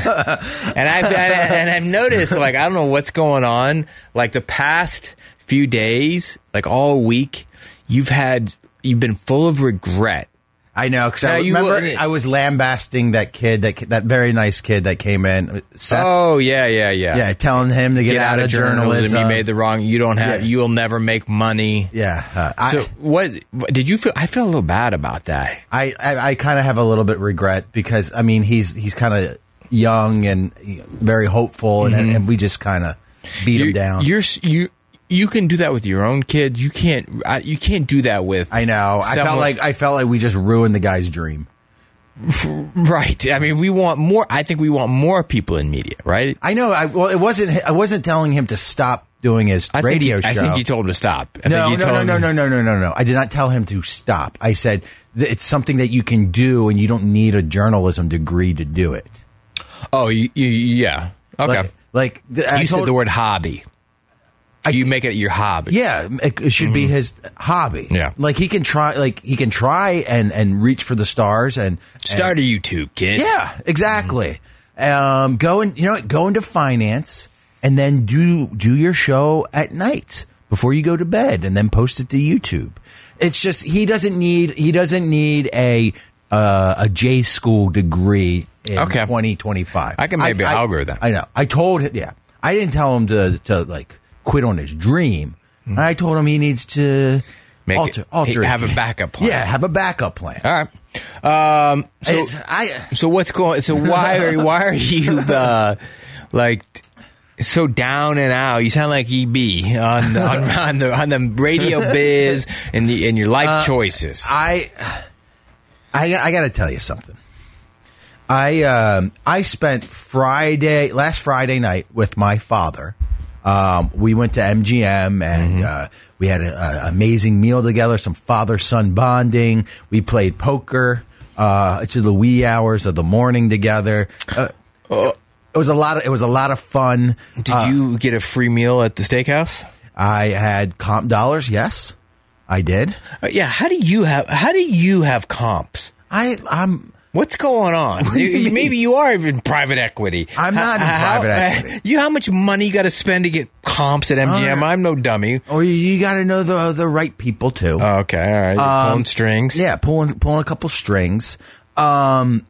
I've noticed, like, I don't know what's going on. Like, the past few days, like all week, you've been full of regret. I know, because I remember I was lambasting that kid, that very nice kid that came in, Seth. Oh, yeah, telling him to get out of journalism. You made the wrong. You don't have. Yeah. You'll never make money. Yeah. So what did you feel? I feel a little bad about that. I kind of have a little bit regret because I mean he's kind of young and very hopeful, and we just kind of beat him down. You can do that with your own kids. You can't do that with. I know. I felt like we just ruined the guy's dream. Right. I mean, we want more. I think we want more people in media. Right. I know. I wasn't telling him to stop doing his radio show. I think you told him to stop. No. I did not tell him to stop. I said it's something that you can do, and you don't need a journalism degree to do it. Oh, yeah. Okay. You said the word hobby. You make it your hobby. Yeah, it should be his hobby. Yeah. Like he can try and reach for the stars and start a YouTube, kid. Yeah, exactly. Go into finance and then do your show at night before you go to bed and then post it to YouTube. It's just he doesn't need a J school degree in 2025. I can maybe algorithm. I know. I told him. Yeah, I didn't tell him to like quit on his dream. I told him he needs to alter have a backup plan. Yeah, have a backup plan. All right. So what's going? So why are you like so down and out? You sound like EB on the radio biz and your life choices. I got to tell you something. I spent last Friday night with my father. We went to MGM and we had an amazing meal together, some father-son bonding. We played poker to the wee hours of the morning together. It was a lot of fun. Did you get a free meal at the steakhouse? I had comp dollars. Yes, I did. Yeah. How do you have comps? I'm. What's going on? Maybe you are even private equity. I'm not in private equity. How much money you got to spend to get comps at MGM? I'm no dummy. Or you got to know the right people too. Oh, okay, all right. You're pulling strings. Yeah, pulling a couple strings. And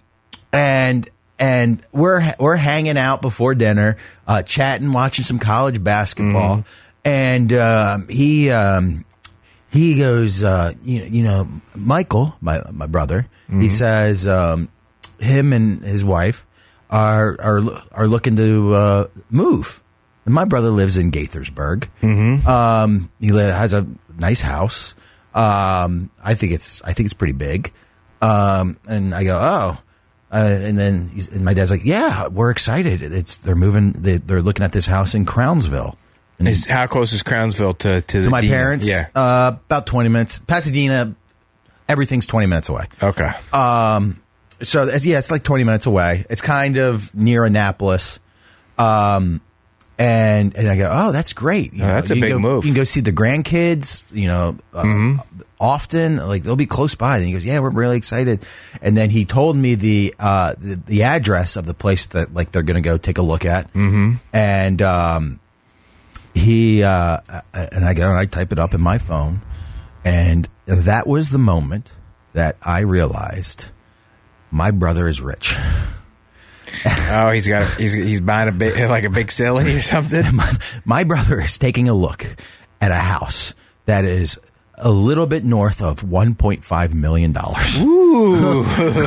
we're hanging out before dinner, chatting, watching some college basketball, and he goes, Michael, my brother. He says him and his wife are looking to move. And my brother lives in Gaithersburg. He has a nice house. I think it's pretty big. And I go, oh. And then my dad's like, yeah, we're excited. They're moving. They're looking at this house in Crownsville. How close is Crownsville to my Dina? parents? Yeah, about 20 minutes. Pasadena, everything's 20 minutes away. Okay. So it's like 20 minutes away. It's kind of near Annapolis. And I go, oh, that's great. That's a big move. You can go see the grandkids. Often, like they'll be close by. And he goes, yeah, we're really excited. And then he told me the address of the place that like they're going to go take a look at. And he and I go and I type it up in my phone, and that was the moment that I realized my brother is rich. Oh, he's buying a big silly or something. My brother is taking a look at a house that is a little bit north of $1.5 million. Ooh.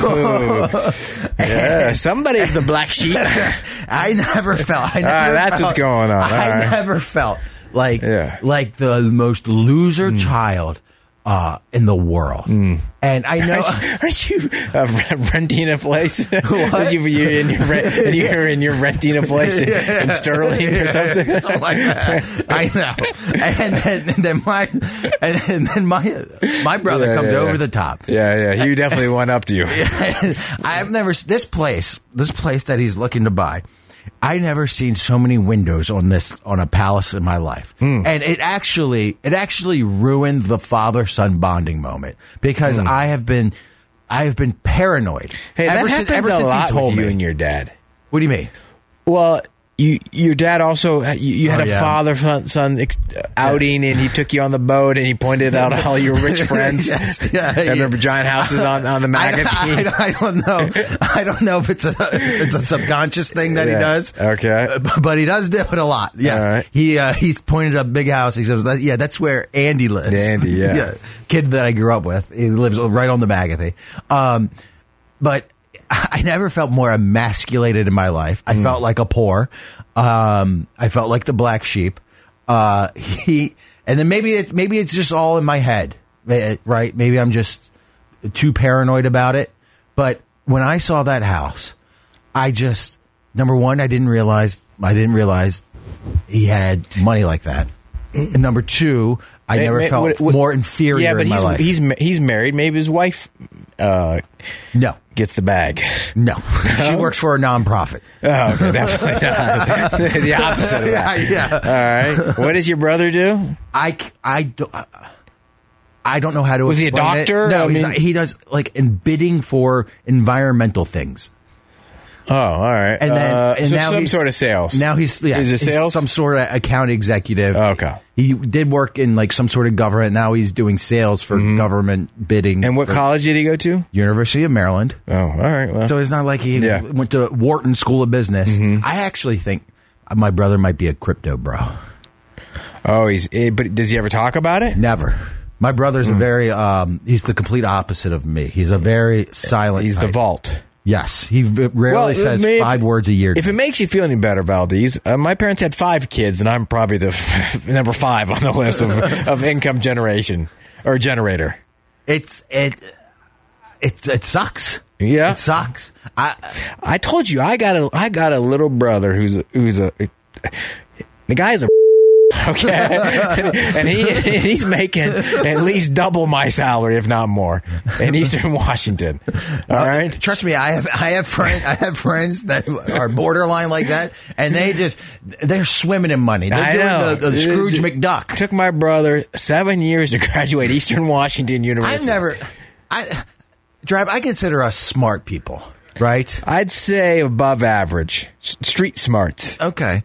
Yeah, somebody's the black sheep. I never felt. That's what's going on. I never felt like the most loser child in the world. And I know, aren't you renting a place? What? You're renting a place in Sterling or something? Something like that. I know. And then my brother comes over the top. Yeah. He definitely went up to you. I've never this place that he's looking to buy. I never seen so many windows on a palace in my life, and it actually ruined the father-son bonding moment because I have been paranoid. Hey, ever that since he told me. You and your dad. What do you mean? Well, your dad also you had a father-son outing, and he took you on the boat, and he pointed out all your rich friends and their giant houses on the magazine. I don't know. I don't know if it's a subconscious thing that he does. Okay, but he does do it a lot. Yes, right. He's pointed a big house. He says, that's where Andy lives. Andy, kid that I grew up with. He lives right on the magazine. But I never felt more emasculated in my life. I felt like a poor. I felt like the black sheep. And then maybe it's just all in my head, right? Maybe I'm just too paranoid about it. But when I saw that house, number one, I didn't realize he had money like that. And number two, I never felt more inferior in my life. He's married. Maybe his wife no gets the bag. No. She works for a nonprofit. Oh, okay, definitely not. The opposite of that. Yeah. All right. What does your brother do? I don't know how to. Was he a doctor? No, he does in bidding for environmental things. Oh, all right. And then so now some sort of sales. Now he's some sort of account executive. Okay. He did work in some sort of government. Now he's doing sales for government bidding. And what college did he go to? University of Maryland. Oh, all right. Well. So it's not like he went to Wharton School of Business. I actually think my brother might be a crypto bro. Oh, but does he ever talk about it? Never. My brother's a very he's the complete opposite of me. He's a very silent. He's type. the vault. Yes, he rarely says 5 words a year. If it makes you feel any better, Valdez, my parents had 5 kids, and I'm probably the number 5 on the list of income generation or generator. It sucks. Yeah, it sucks. I told you I got a little brother who's the guy's a. Okay, and he's making at least double my salary, if not more, in Eastern Washington. All right, trust me, I have friends that are borderline like that, and they're swimming in money. They're doing the Scrooge McDuck. Took my brother 7 years to graduate Eastern Washington University. I consider us smart people, right? I'd say above average, street smarts. Okay,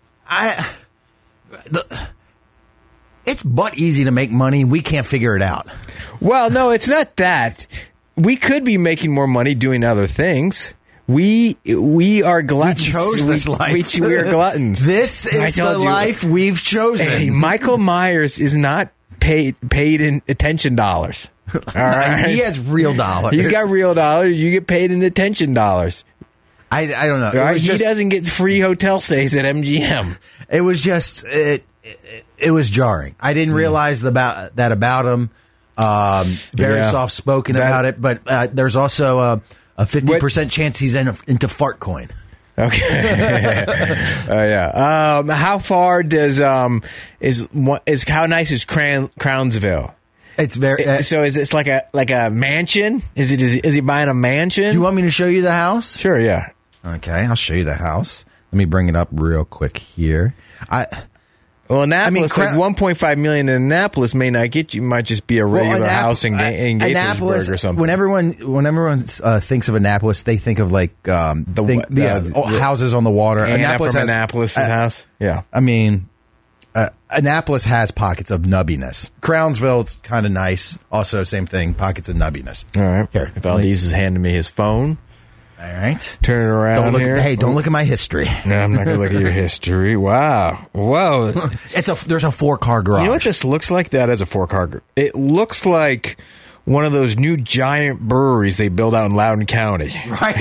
it's but easy to make money. We can't figure it out. Well, no, it's not that. We could be making more money doing other things. We are gluttons. We chose this life. We are gluttons. This is the life we've chosen. Hey, Michael Myers is not paid in attention dollars. All right, he has real dollars. He's got real dollars. You get paid in attention dollars. I don't know. Right? He doesn't get free hotel stays at MGM. It was just it was jarring. I didn't realize that about him. Very soft spoken about it, but there's also a 50% chance he's into fart coin. Okay. Yeah. How far does how nice is Crownsville? It's very. So is this like a mansion? Is he buying a mansion? Do you want me to show you the house? Sure. Yeah. Okay, I'll show you the house. Let me bring it up real quick here. Annapolis, $1.5 million in Annapolis may not get you. Might just be a regular house in Gaithersburg or something. When everyone thinks of Annapolis, they think of houses on the water. Annapolis' house. Yeah, I mean, Annapolis has pockets of nubbiness. Crownsville's kind of nice. Also, same thing, pockets of nubbiness. All right, here. Valdez is handing me his phone. All right. Turn it around don't look at my history. No, I'm not going to look at your history. Wow. Whoa. There's a 4-car garage. You know what this looks like? That is a 4-car garage. It looks like one of those new giant breweries they build out in Loudoun County. Right.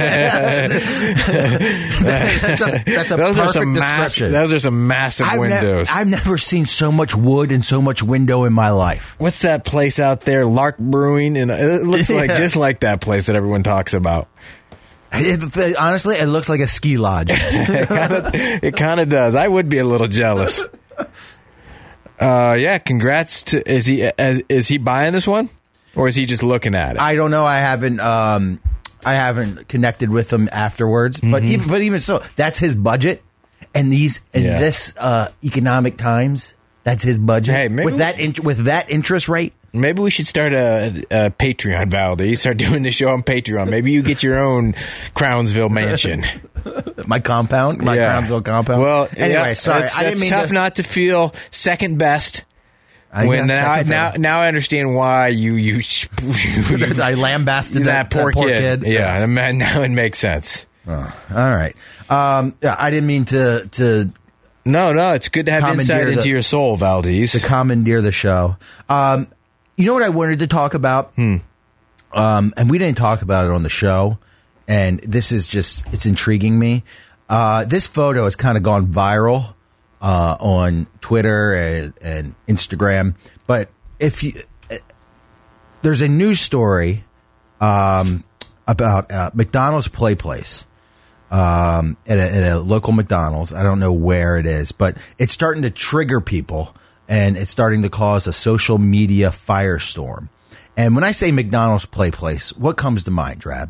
That's a perfect description. Those are some massive windows. I've never seen so much wood and so much window in my life. What's that place out there? Lark Brewing? And it looks like just like that place that everyone talks about. Honestly, it looks like a ski lodge. It kind of does. I would be a little jealous. Yeah, congrats to is he buying this one, or is he just looking at it? I don't know. I haven't connected with him afterwards. But even so, that's his budget, and this economic times, that's his budget. Hey, with that interest rate. Maybe we should start a Patreon, Valdez. Start doing the show on Patreon. Maybe you get your own Crownsville mansion. My Crownsville compound. Well, anyway, sorry. I didn't mean tough not to feel second best. Now I understand why you I lambasted that poor kid. Yeah, now it makes sense. Oh, all right. I didn't mean to. No, it's good to have insight into your soul, Valdez. To commandeer the show. You know what I wanted to talk about? And we didn't talk about it on the show, and this is it's intriguing me. This photo has kind of gone viral on Twitter and Instagram, but there's a news story about McDonald's Play Place. At a local McDonald's. I don't know where it is, but it's starting to trigger people and it's starting to cause a social media firestorm. And when I say McDonald's Play Place, what comes to mind, Drab?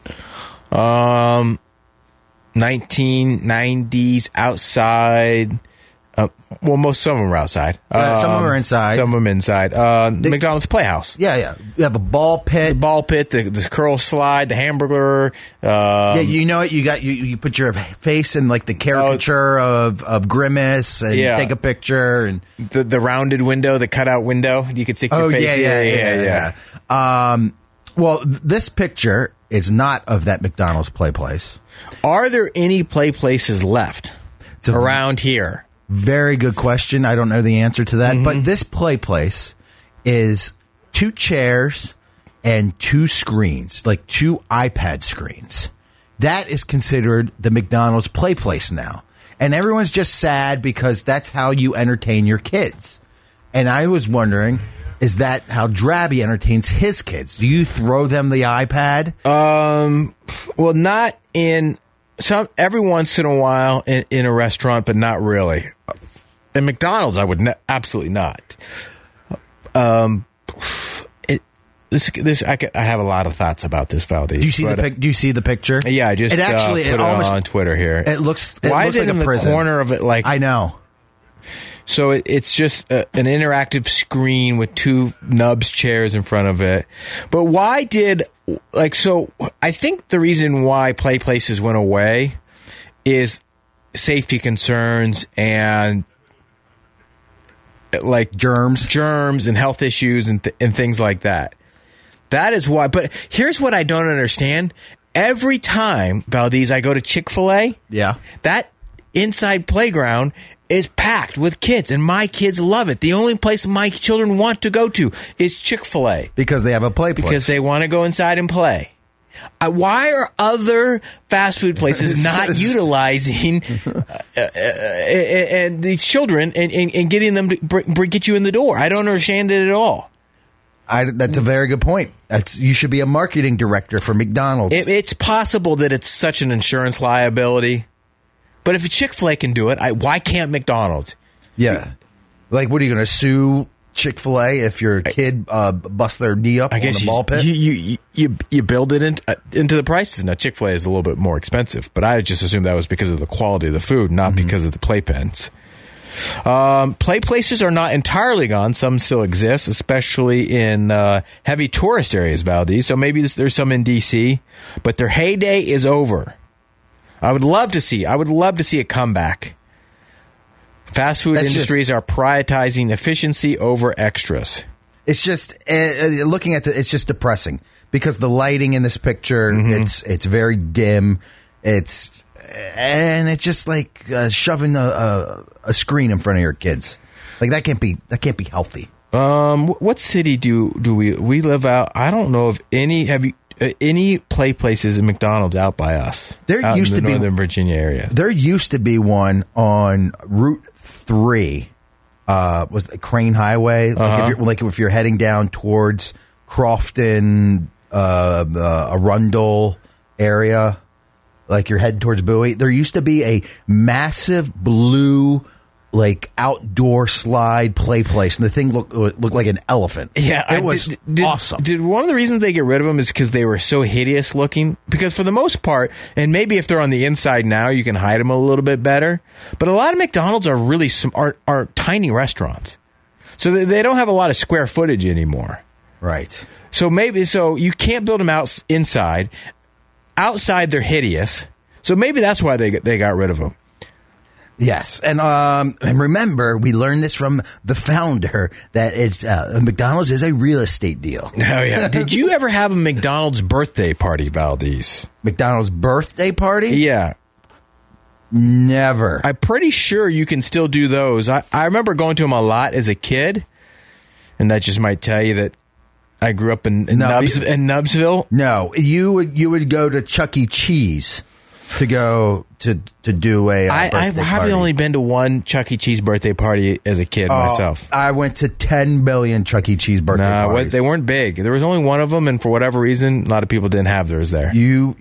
1990s outside. Some of them are outside. Some of them are inside. Some of them inside. McDonald's Playhouse. Yeah. You have a ball pit. The curl slide, the hamburger. You know it. You put your face in like the caricature of Grimace and take a picture. And the rounded window, the cutout window. You could stick your face. Yeah. Well, this picture is not of that McDonald's Play Place. Are there any play places left around here? Very good question. I don't know the answer to that. But this Play Place is 2 chairs and 2 screens, like 2 iPad screens. That is considered the McDonald's Play Place now. And everyone's just sad because that's how you entertain your kids. And I was wondering, is that how Drabby entertains his kids? Do you throw them the iPad? Well, not in... every once in a while in a restaurant, but not really. At McDonald's, I would absolutely not. I have a lot of thoughts about this, Valdez. Do you see the picture? Yeah, I just put it on Twitter here. Why is it like in the corner of it? Like I know. So it's just an interactive screen with 2 nubs chairs in front of it. But why did I think the reason why Play Places went away is safety concerns and like germs and health issues and things like that. That is why. But here's what I don't understand. Every time, Valdez, I go to Chick-fil-A, that inside playground is packed with kids, and my kids love it. The only place my children want to go to is Chick-fil-A. Because they have a play place. Because they want to go inside and play. Why are other fast food places not utilizing and these children and getting them to get you in the door? I don't understand it at all. That's a very good point. You should be a marketing director for McDonald's. It's possible that it's such an insurance liability. But if Chick-fil-A can do it, why can't McDonald's? Yeah. Like, what are you going to sue Chick-fil-A if your kid busts their knee up on the ball pit? You build it into the prices. Now, Chick-fil-A is a little bit more expensive, but I just assumed that was because of the quality of the food, not because of the playpens. Play places are not entirely gone. Some still exist, especially in heavy tourist areas, Valdez. So maybe there's some in D.C., but their heyday is over. I would love to see a comeback. Fast food industries are prioritizing efficiency over extras. It's just looking at it's just depressing because the lighting in this picture it's very dim. It's just like shoving a screen in front of your kids. Like that can't be healthy. What city do we live out? I don't know of any. Have you? Any play places in McDonald's out by us? There used to be Northern Virginia area. There used to be one on Route 3, was the Crane Highway. Like if you're heading down towards Crofton, Arundel area, like you're heading towards Bowie. There used to be a massive blue, like outdoor slide play place, and the thing looked like an elephant. Yeah, it was awesome. Did one of the reasons they get rid of them is because they were so hideous looking? Because for the most part, and maybe if they're on the inside now, you can hide them a little bit better. But a lot of McDonald's are really are tiny restaurants, so they don't have a lot of square footage anymore. Right. So you can't build them out inside. Outside, they're hideous. So maybe that's why they got rid of them. Yes, and remember, we learned this from the founder that it's McDonald's is a real estate deal. Oh yeah. Did you ever have a McDonald's birthday party, Valdez? McDonald's birthday party? Yeah. Never. I'm pretty sure you can still do those. I remember going to them a lot as a kid, and that just might tell you that I grew up in Nubsville. No, you would go to Chuck E. Cheese to go to do a I've probably only been to one Chuck E. Cheese birthday party as a kid myself. I went to 10 billion Chuck E. Cheese birthday parties. They weren't big. There was only one of them, and for whatever reason, a lot of people didn't have theirs there.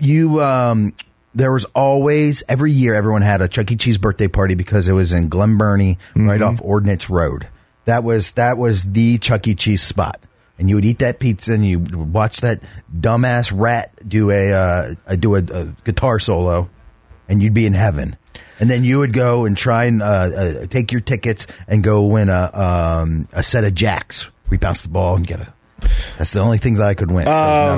There was always, every year, everyone had a Chuck E. Cheese birthday party because it was in Glen Burnie, right off Ordnance Road. That was the Chuck E. Cheese spot. And you would eat that pizza, and you would watch that dumbass rat do a guitar solo, and you'd be in heaven. And then you would go and try and take your tickets and go win a set of jacks. We bounce the ball and get a. That's the only thing that I could win.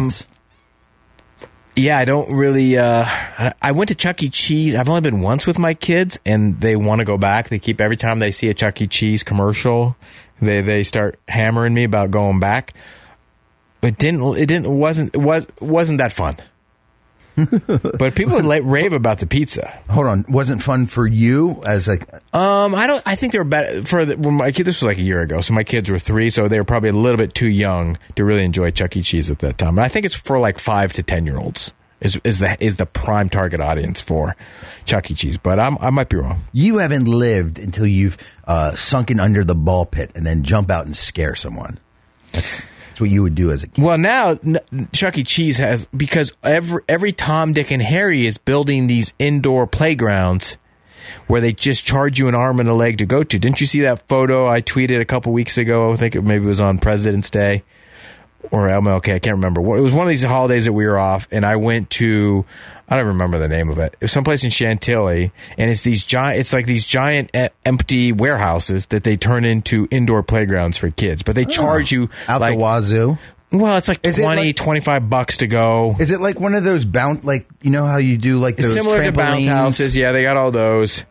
Yeah, I don't really. I went to Chuck E. Cheese. I've only been once with my kids, and they want to go back. They keep every time they see a Chuck E. Cheese commercial, they start hammering me about going back. It wasn't that fun. But people would rave about the pizza. Hold on, wasn't fun for you as like? I think they were better when my kid. This was like a year ago, so my kids were 3, so they were probably a little bit too young to really enjoy Chuck E. Cheese at that time. I think it's for like 5 to 10-year-olds is the prime target audience for Chuck E. Cheese. But I might be wrong. You haven't lived until you've sunken under the ball pit and then jump out and scare someone. That's what you would do as a kid. Well, now Chuck E. Cheese has, because every Tom, Dick, and Harry is building these indoor playgrounds where they just charge you an arm and a leg to go to. Didn't you see that photo I tweeted a couple weeks ago? I think maybe it was on President's Day or MLK. I can't remember. It was one of these holidays that we were off, and I went to, I don't remember the name of it. It was someplace in Chantilly, and it's like these giant empty warehouses that they turn into indoor playgrounds for kids. But they charge you out the wazoo. Well, it's like $25 to go. Is it like one of those like, you know how you do like those similar trampolines? To bounce houses? Yeah, they got all those.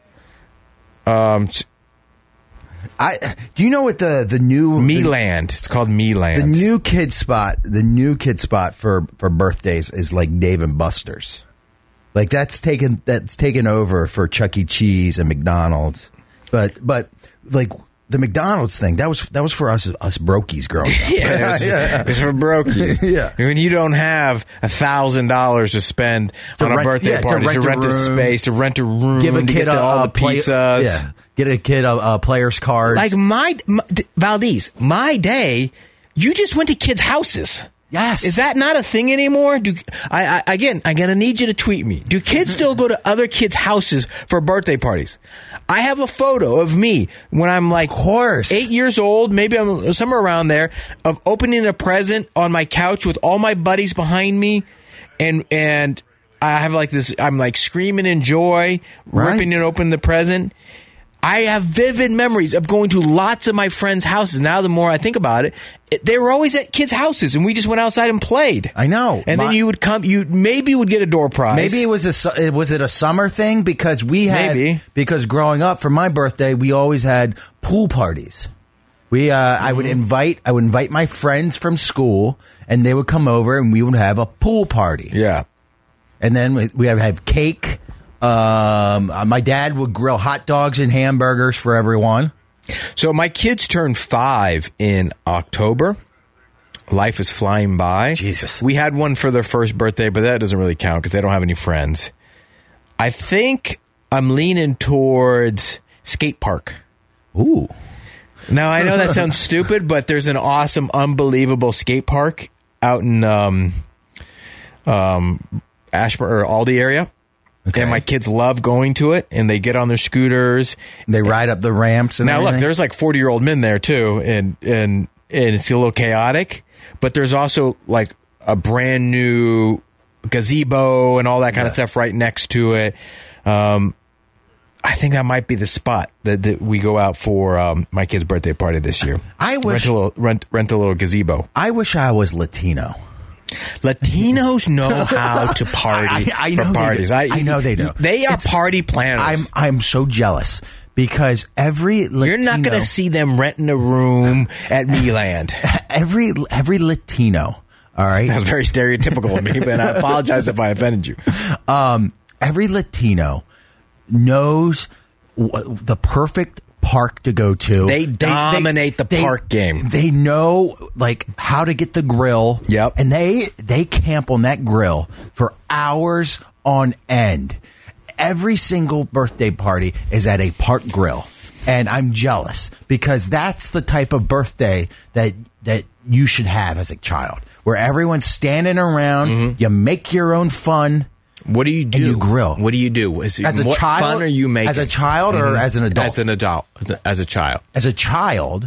Do you know what the new Meland? It's called Meland. The new kid spot for birthdays is like Dave and Buster's. Like that's taken over for Chuck E. Cheese and McDonald's. But like the McDonald's thing, that was for us brokies growing up. It was for brokies. Yeah. When you don't have $1,000 to spend on a birthday party, to rent a space, to rent a room, give a kid all the pizzas. Get a kid a player's card. Like Valdez, my day, you just went to kids' houses. Yes. Is that not a thing anymore? I'm gonna need you to tweet me. Do kids still go to other kids' houses for birthday parties? I have a photo of me when I'm like 8 years old, maybe I'm somewhere around there, of opening a present on my couch with all my buddies behind me, and I have like this. I'm like screaming in joy, ripping and opening the present. I have vivid memories of going to lots of my friends' houses. Now, the more I think about it, they were always at kids' houses, and we just went outside and played. I know. And then you would come. You maybe would get a door prize. Maybe was it a summer thing because we had because growing up for my birthday we always had pool parties. I would invite my friends from school, and they would come over, and we would have a pool party. Yeah, and then we would have cake. My dad would grill hot dogs and hamburgers for everyone. So my kids turned 5 in October. Life is flying by. Jesus. We had one for their first birthday, but that doesn't really count because they don't have any friends. I think I'm leaning towards skate park. Ooh. Now, I know that sounds stupid, but there's an awesome, unbelievable skate park out in Ashburn or Aldi area. Okay. And my kids love going to it, and they get on their scooters. They ride up the ramps. And now, look, there's like 40-year-old men there too, and it's a little chaotic. But there's also like a brand new gazebo and all that kind of stuff right next to it. I think that might be the spot that we go out for my kid's birthday party this year. I wish rent a little gazebo. I wish I was Latino. Latinos know how to party I know for parties. I know they do. They are party planners. I'm so jealous because every Latino, you're not going to see them renting a room at Meland. Every Latino, all right. That was very stereotypical of me, but I apologize if I offended you. Every Latino knows the perfect park to go to. They dominate the park game. They know like how to get the grill. Yep. And they camp on that grill for hours on end. Every single birthday party is at a park grill. And I'm jealous because that's the type of birthday that you should have as a child, where everyone's standing around, you make your own fun. What do you do? And you grill. What do you do? As a child, fun are you making? As a child or as an adult? As an adult. As a child. As a child,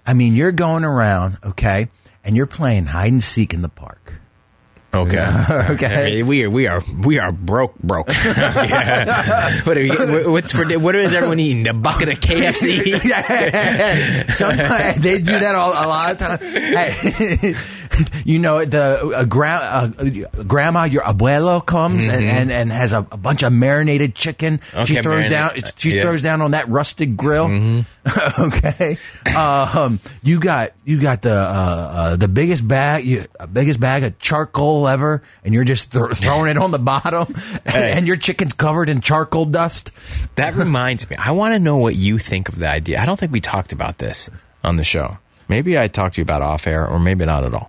I mean, you're going around, okay, and you're playing hide and seek in the park. Okay. Okay. We are broke. Yeah. What is everyone eating? A bucket of KFC? Sometimes they do that a lot of times. Hey, you know, the grandma, your abuelo comes and has a bunch of marinated chicken. Okay, she throws down on that rusted grill. Okay. You got the biggest bag of charcoal ever, and you're just throwing it on the bottom, and your chicken's covered in charcoal dust. That reminds me. I want to know what you think of the idea. I don't think we talked about this on the show. Maybe I talked to you about off air, or maybe not at all.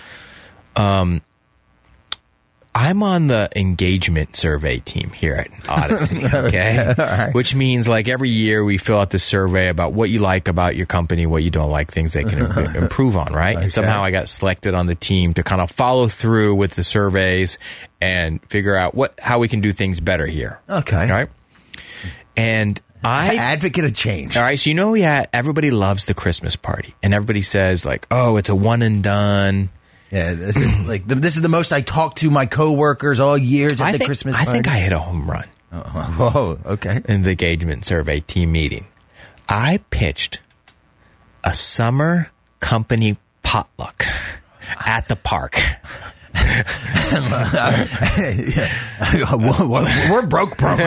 I'm on the engagement survey team here at Odyssey, okay? Right. Which means, like, every year we fill out this survey about what you like about your company, what you don't like, things they can improve on, right? Okay. And somehow I got selected on the team to kind of follow through with the surveys and figure out how we can do things better here. Okay. All right? And advocate of change. All right, so everybody loves the Christmas party, and everybody says, like, oh, it's a one and done. Yeah, this is the most I talk to my coworkers all years at the Christmas party. I think I hit a home run. Oh, okay. In the engagement survey team meeting. I pitched a summer company potluck at the park. We're broke. All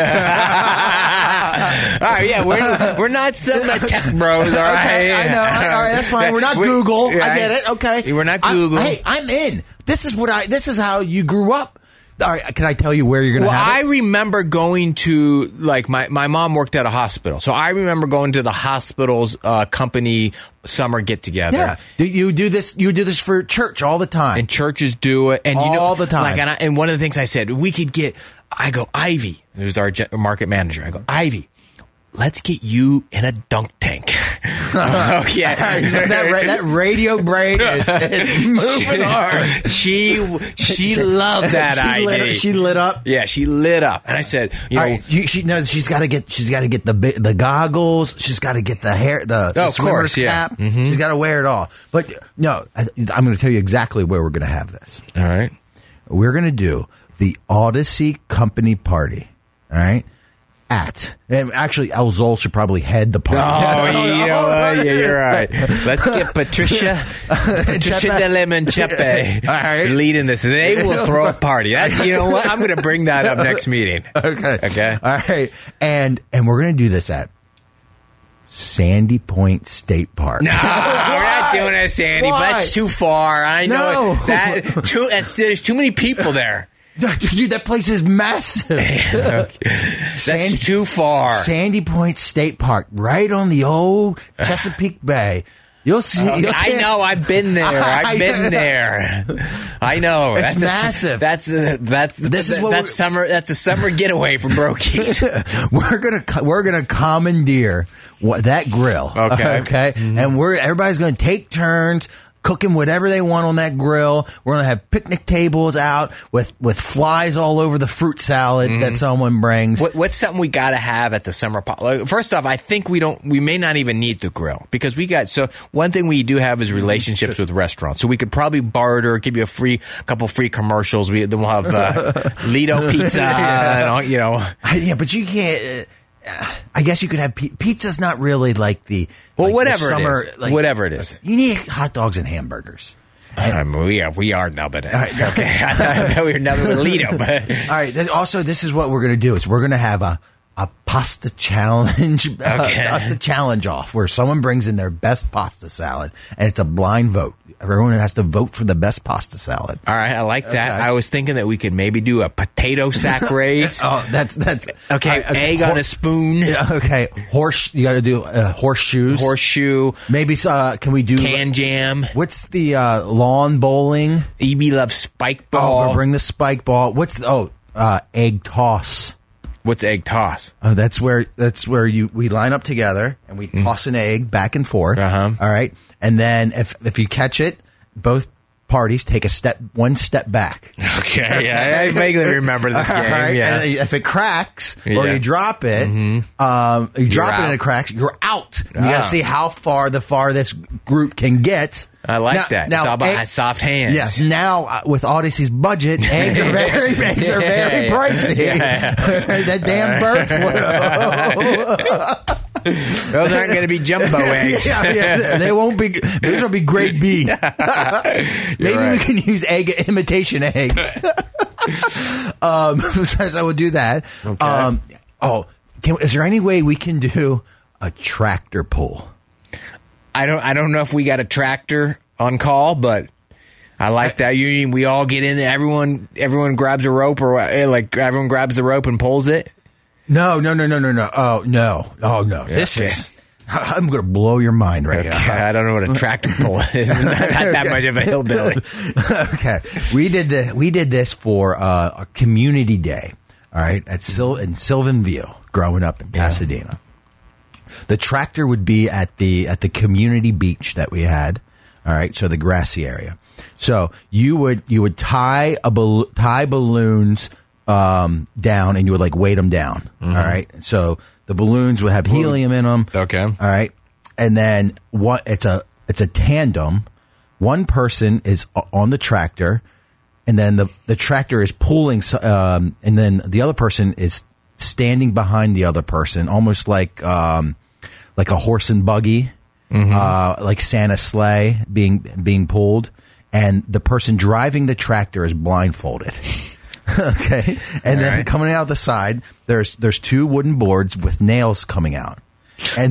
right, yeah, we're not some tech bros. All right, okay, I know. All right, that's fine. We're not Google. I get it. Okay, we're not Google. I'm in. This is how you grew up. All right, can I tell you where you're going to have it? I remember going to, like, my mom worked at a hospital, so I remember going to the hospital's company summer get together. Yeah, you do this for church all the time, and churches do it, and all the time. Like, and one of the things I said, I go, Ivy, who's our market manager. I go, Ivy, let's get you in a dunk tank. Oh, yeah. that radio brain is moving hard. She loved that idea. She lit up. Yeah, she lit up. And I said, she's got to get the goggles. She's got to get the hair, the swimmer's cap. Yeah. Mm-hmm. She's got to wear it all. But no, I'm going to tell you exactly where we're going to have this. All right. We're going to do the Odyssey company party. All right. And actually, El Zol should probably head the party. Yeah, you're right. Let's get Patricia de Lemon Chepe leading this. They will throw a party. You know what? I'm going to bring that up next meeting. Okay. All right. And we're going to do this at Sandy Point State Park. No, we're not doing it at Sandy. But that's too far. I know there's too many people there. Dude, that place is massive. That's too far. Sandy Point State Park, right on the old Chesapeake Bay. You'll see. I know. I've been there. I know. It's massive. That's a summer getaway for brokies. We're gonna commandeer that grill. Okay. Mm-hmm. And everybody's gonna take turns cooking whatever they want on that grill. We're going to have picnic tables out with flies all over the fruit salad that someone brings. What's something we got to have at the summer potluck? First off, I think we may not even need the grill because one thing we do have is relationships with restaurants. So we could probably barter, give you a couple free commercials. Then we'll have Lido Pizza, Yeah, but you can't. I guess you could have pizza's not really like whatever summer, it is. Whatever it is. You need hot dogs and hamburgers. We are now, but okay. I thought we were now with Lido. But. All right. Also, this is what we're going to do: is we're going to have a pasta challenge, pasta challenge off, where someone brings in their best pasta salad, and it's a blind vote. Everyone has to vote for the best pasta salad. All right, I like that. Okay. I was thinking that we could maybe do a potato sack race. That's okay. Egg on a spoon. Yeah, okay, you got to do horseshoes. Horseshoe. Maybe can we do can jam? What's the lawn bowling? Evie loves spike ball. Oh, we'll bring the spike ball. What's egg toss? What's egg toss? Oh, that's where we line up together and we toss an egg back and forth. Uh-huh. All right, and then if you catch it, both parties take one step back. Okay, yeah, I vaguely remember this game. Right? Yeah. And if it cracks or you drop it, you drop it and it cracks, you're out. You got to see how far the farthest group can get. I like that. Now, it's all about soft hands. Yes. Now, with Odyssey's budget, eggs are very pricey. Yeah. That damn bird flu. Those aren't going to be jumbo eggs. They won't be. Those will be grade B. Maybe we can use imitation egg. So we'll do that. Okay. Is there any way we can do a tractor pull? I don't know if we got a tractor on call, but I like that. We all get in there. Everyone grabs a rope, or like everyone grabs the rope and pulls it. No. Oh, no. This is... I'm going to blow your mind right now. I don't know what a tractor pull is. Not that much of a hillbilly. Okay. We did this for a community day, all right, in Sylvanville, growing up in Pasadena. The tractor would be at the community beach that we had, all right, so the grassy area. So you would tie balloons down, and you would like weight them down. All right. So the balloons would have helium in them. Okay. All right. And then it's a tandem. One person is on the tractor, and then the tractor is pulling, and then the other person is standing behind the other person, almost like a horse and buggy, like Santa's sleigh being pulled, and the person driving the tractor is blindfolded. Okay, and then coming out the side, there's two wooden boards with nails coming out, and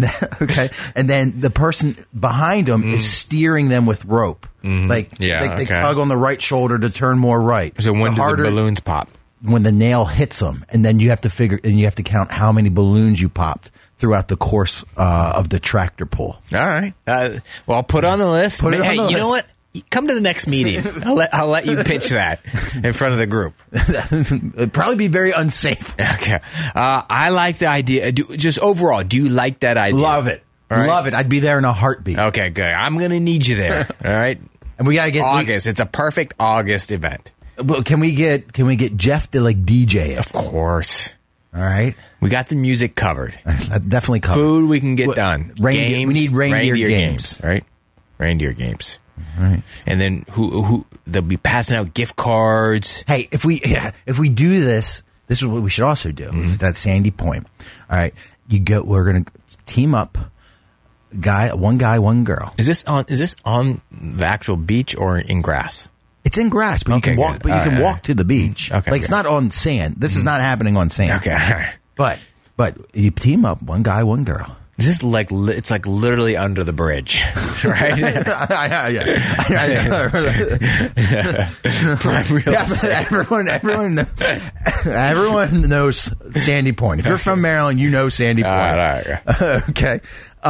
then the person behind them is steering them with rope, they tug on the right shoulder to turn more right. So when do the balloons pop? When the nail hits them, and then you have to count how many balloons you popped throughout the course of the tractor pull. All right, well, I'll put it on the list. You know what? Come to the next meeting. I'll let you pitch that in front of the group. It'd probably be very unsafe. Okay. I like the idea. Just overall, do you like that idea? Love it. Right? Love it. I'd be there in a heartbeat. Okay, good. I'm going to need you there. All right. And we got to get August. It's a perfect August event. Well, can we get Jeff to like DJ it? Of course. All right. We got the music covered. Definitely covered. Food we can get done. Games. We need reindeer games. Right? Reindeer games. Right. And then who they'll be passing out gift cards. Hey, if we do this is what we should also do. That's Sandy Point. All right. We're going to team up. One guy, one girl. Is this on the actual beach or in grass? It's in grass, but you can walk. But you can walk to the beach. Okay, like it's not on sand. This is not happening on sand. Okay, all right. But you team up. One guy, one girl. Is this like it's like literally under the bridge, right? Yes, everyone knows Sandy Point. If you're from Maryland, you know Sandy Point. All right. Okay.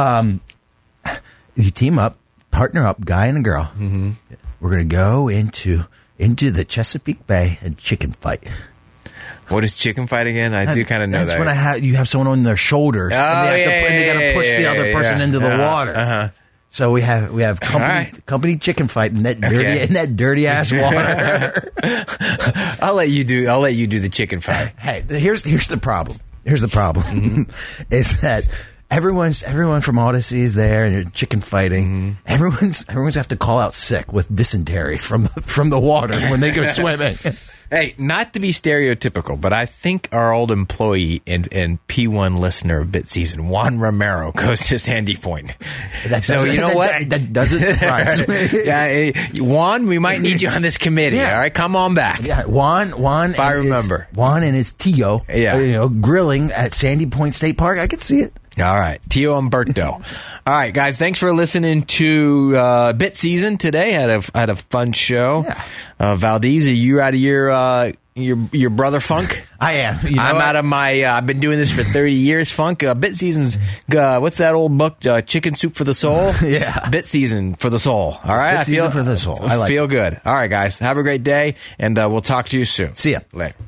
You team up, partner up, guy and a girl. We're going to go into the Chesapeake Bay and chicken fight. What is chicken fight again? I do kind of know that. That's when you have someone on their shoulders, and they got to push the other person into the water. So we have company chicken fight in that dirty ass water. I'll let you do the chicken fight. Hey, here's the problem. Is that everyone from Odyssey is there and you're chicken fighting. Everyone's have to call out sick with dysentery from the water when they go swimming. Hey, not to be stereotypical, but I think our old employee and P1 listener of Bit Season, Juan Romero, goes to Sandy Point. So you know what? That doesn't surprise me. Yeah, Juan, we might need you on this committee. Yeah. All right, come on back. Yeah, Juan. If I remember, Juan and his Tio. Yeah. Grilling at Sandy Point State Park. I could see it. All right. Tio Umberto. All right, guys. Thanks for listening to Bit Season today. Had a fun show. Yeah. Valdez, are you out of your brother funk? I am. I'm out of my, I've been doing this for 30 years funk. Bit Season's, what's that old book? Chicken Soup for the Soul? Yeah. Bit Season for the Soul. All right. Bit Season for the Soul. I like feel good. All right, guys. Have a great day, and we'll talk to you soon. See ya. Later.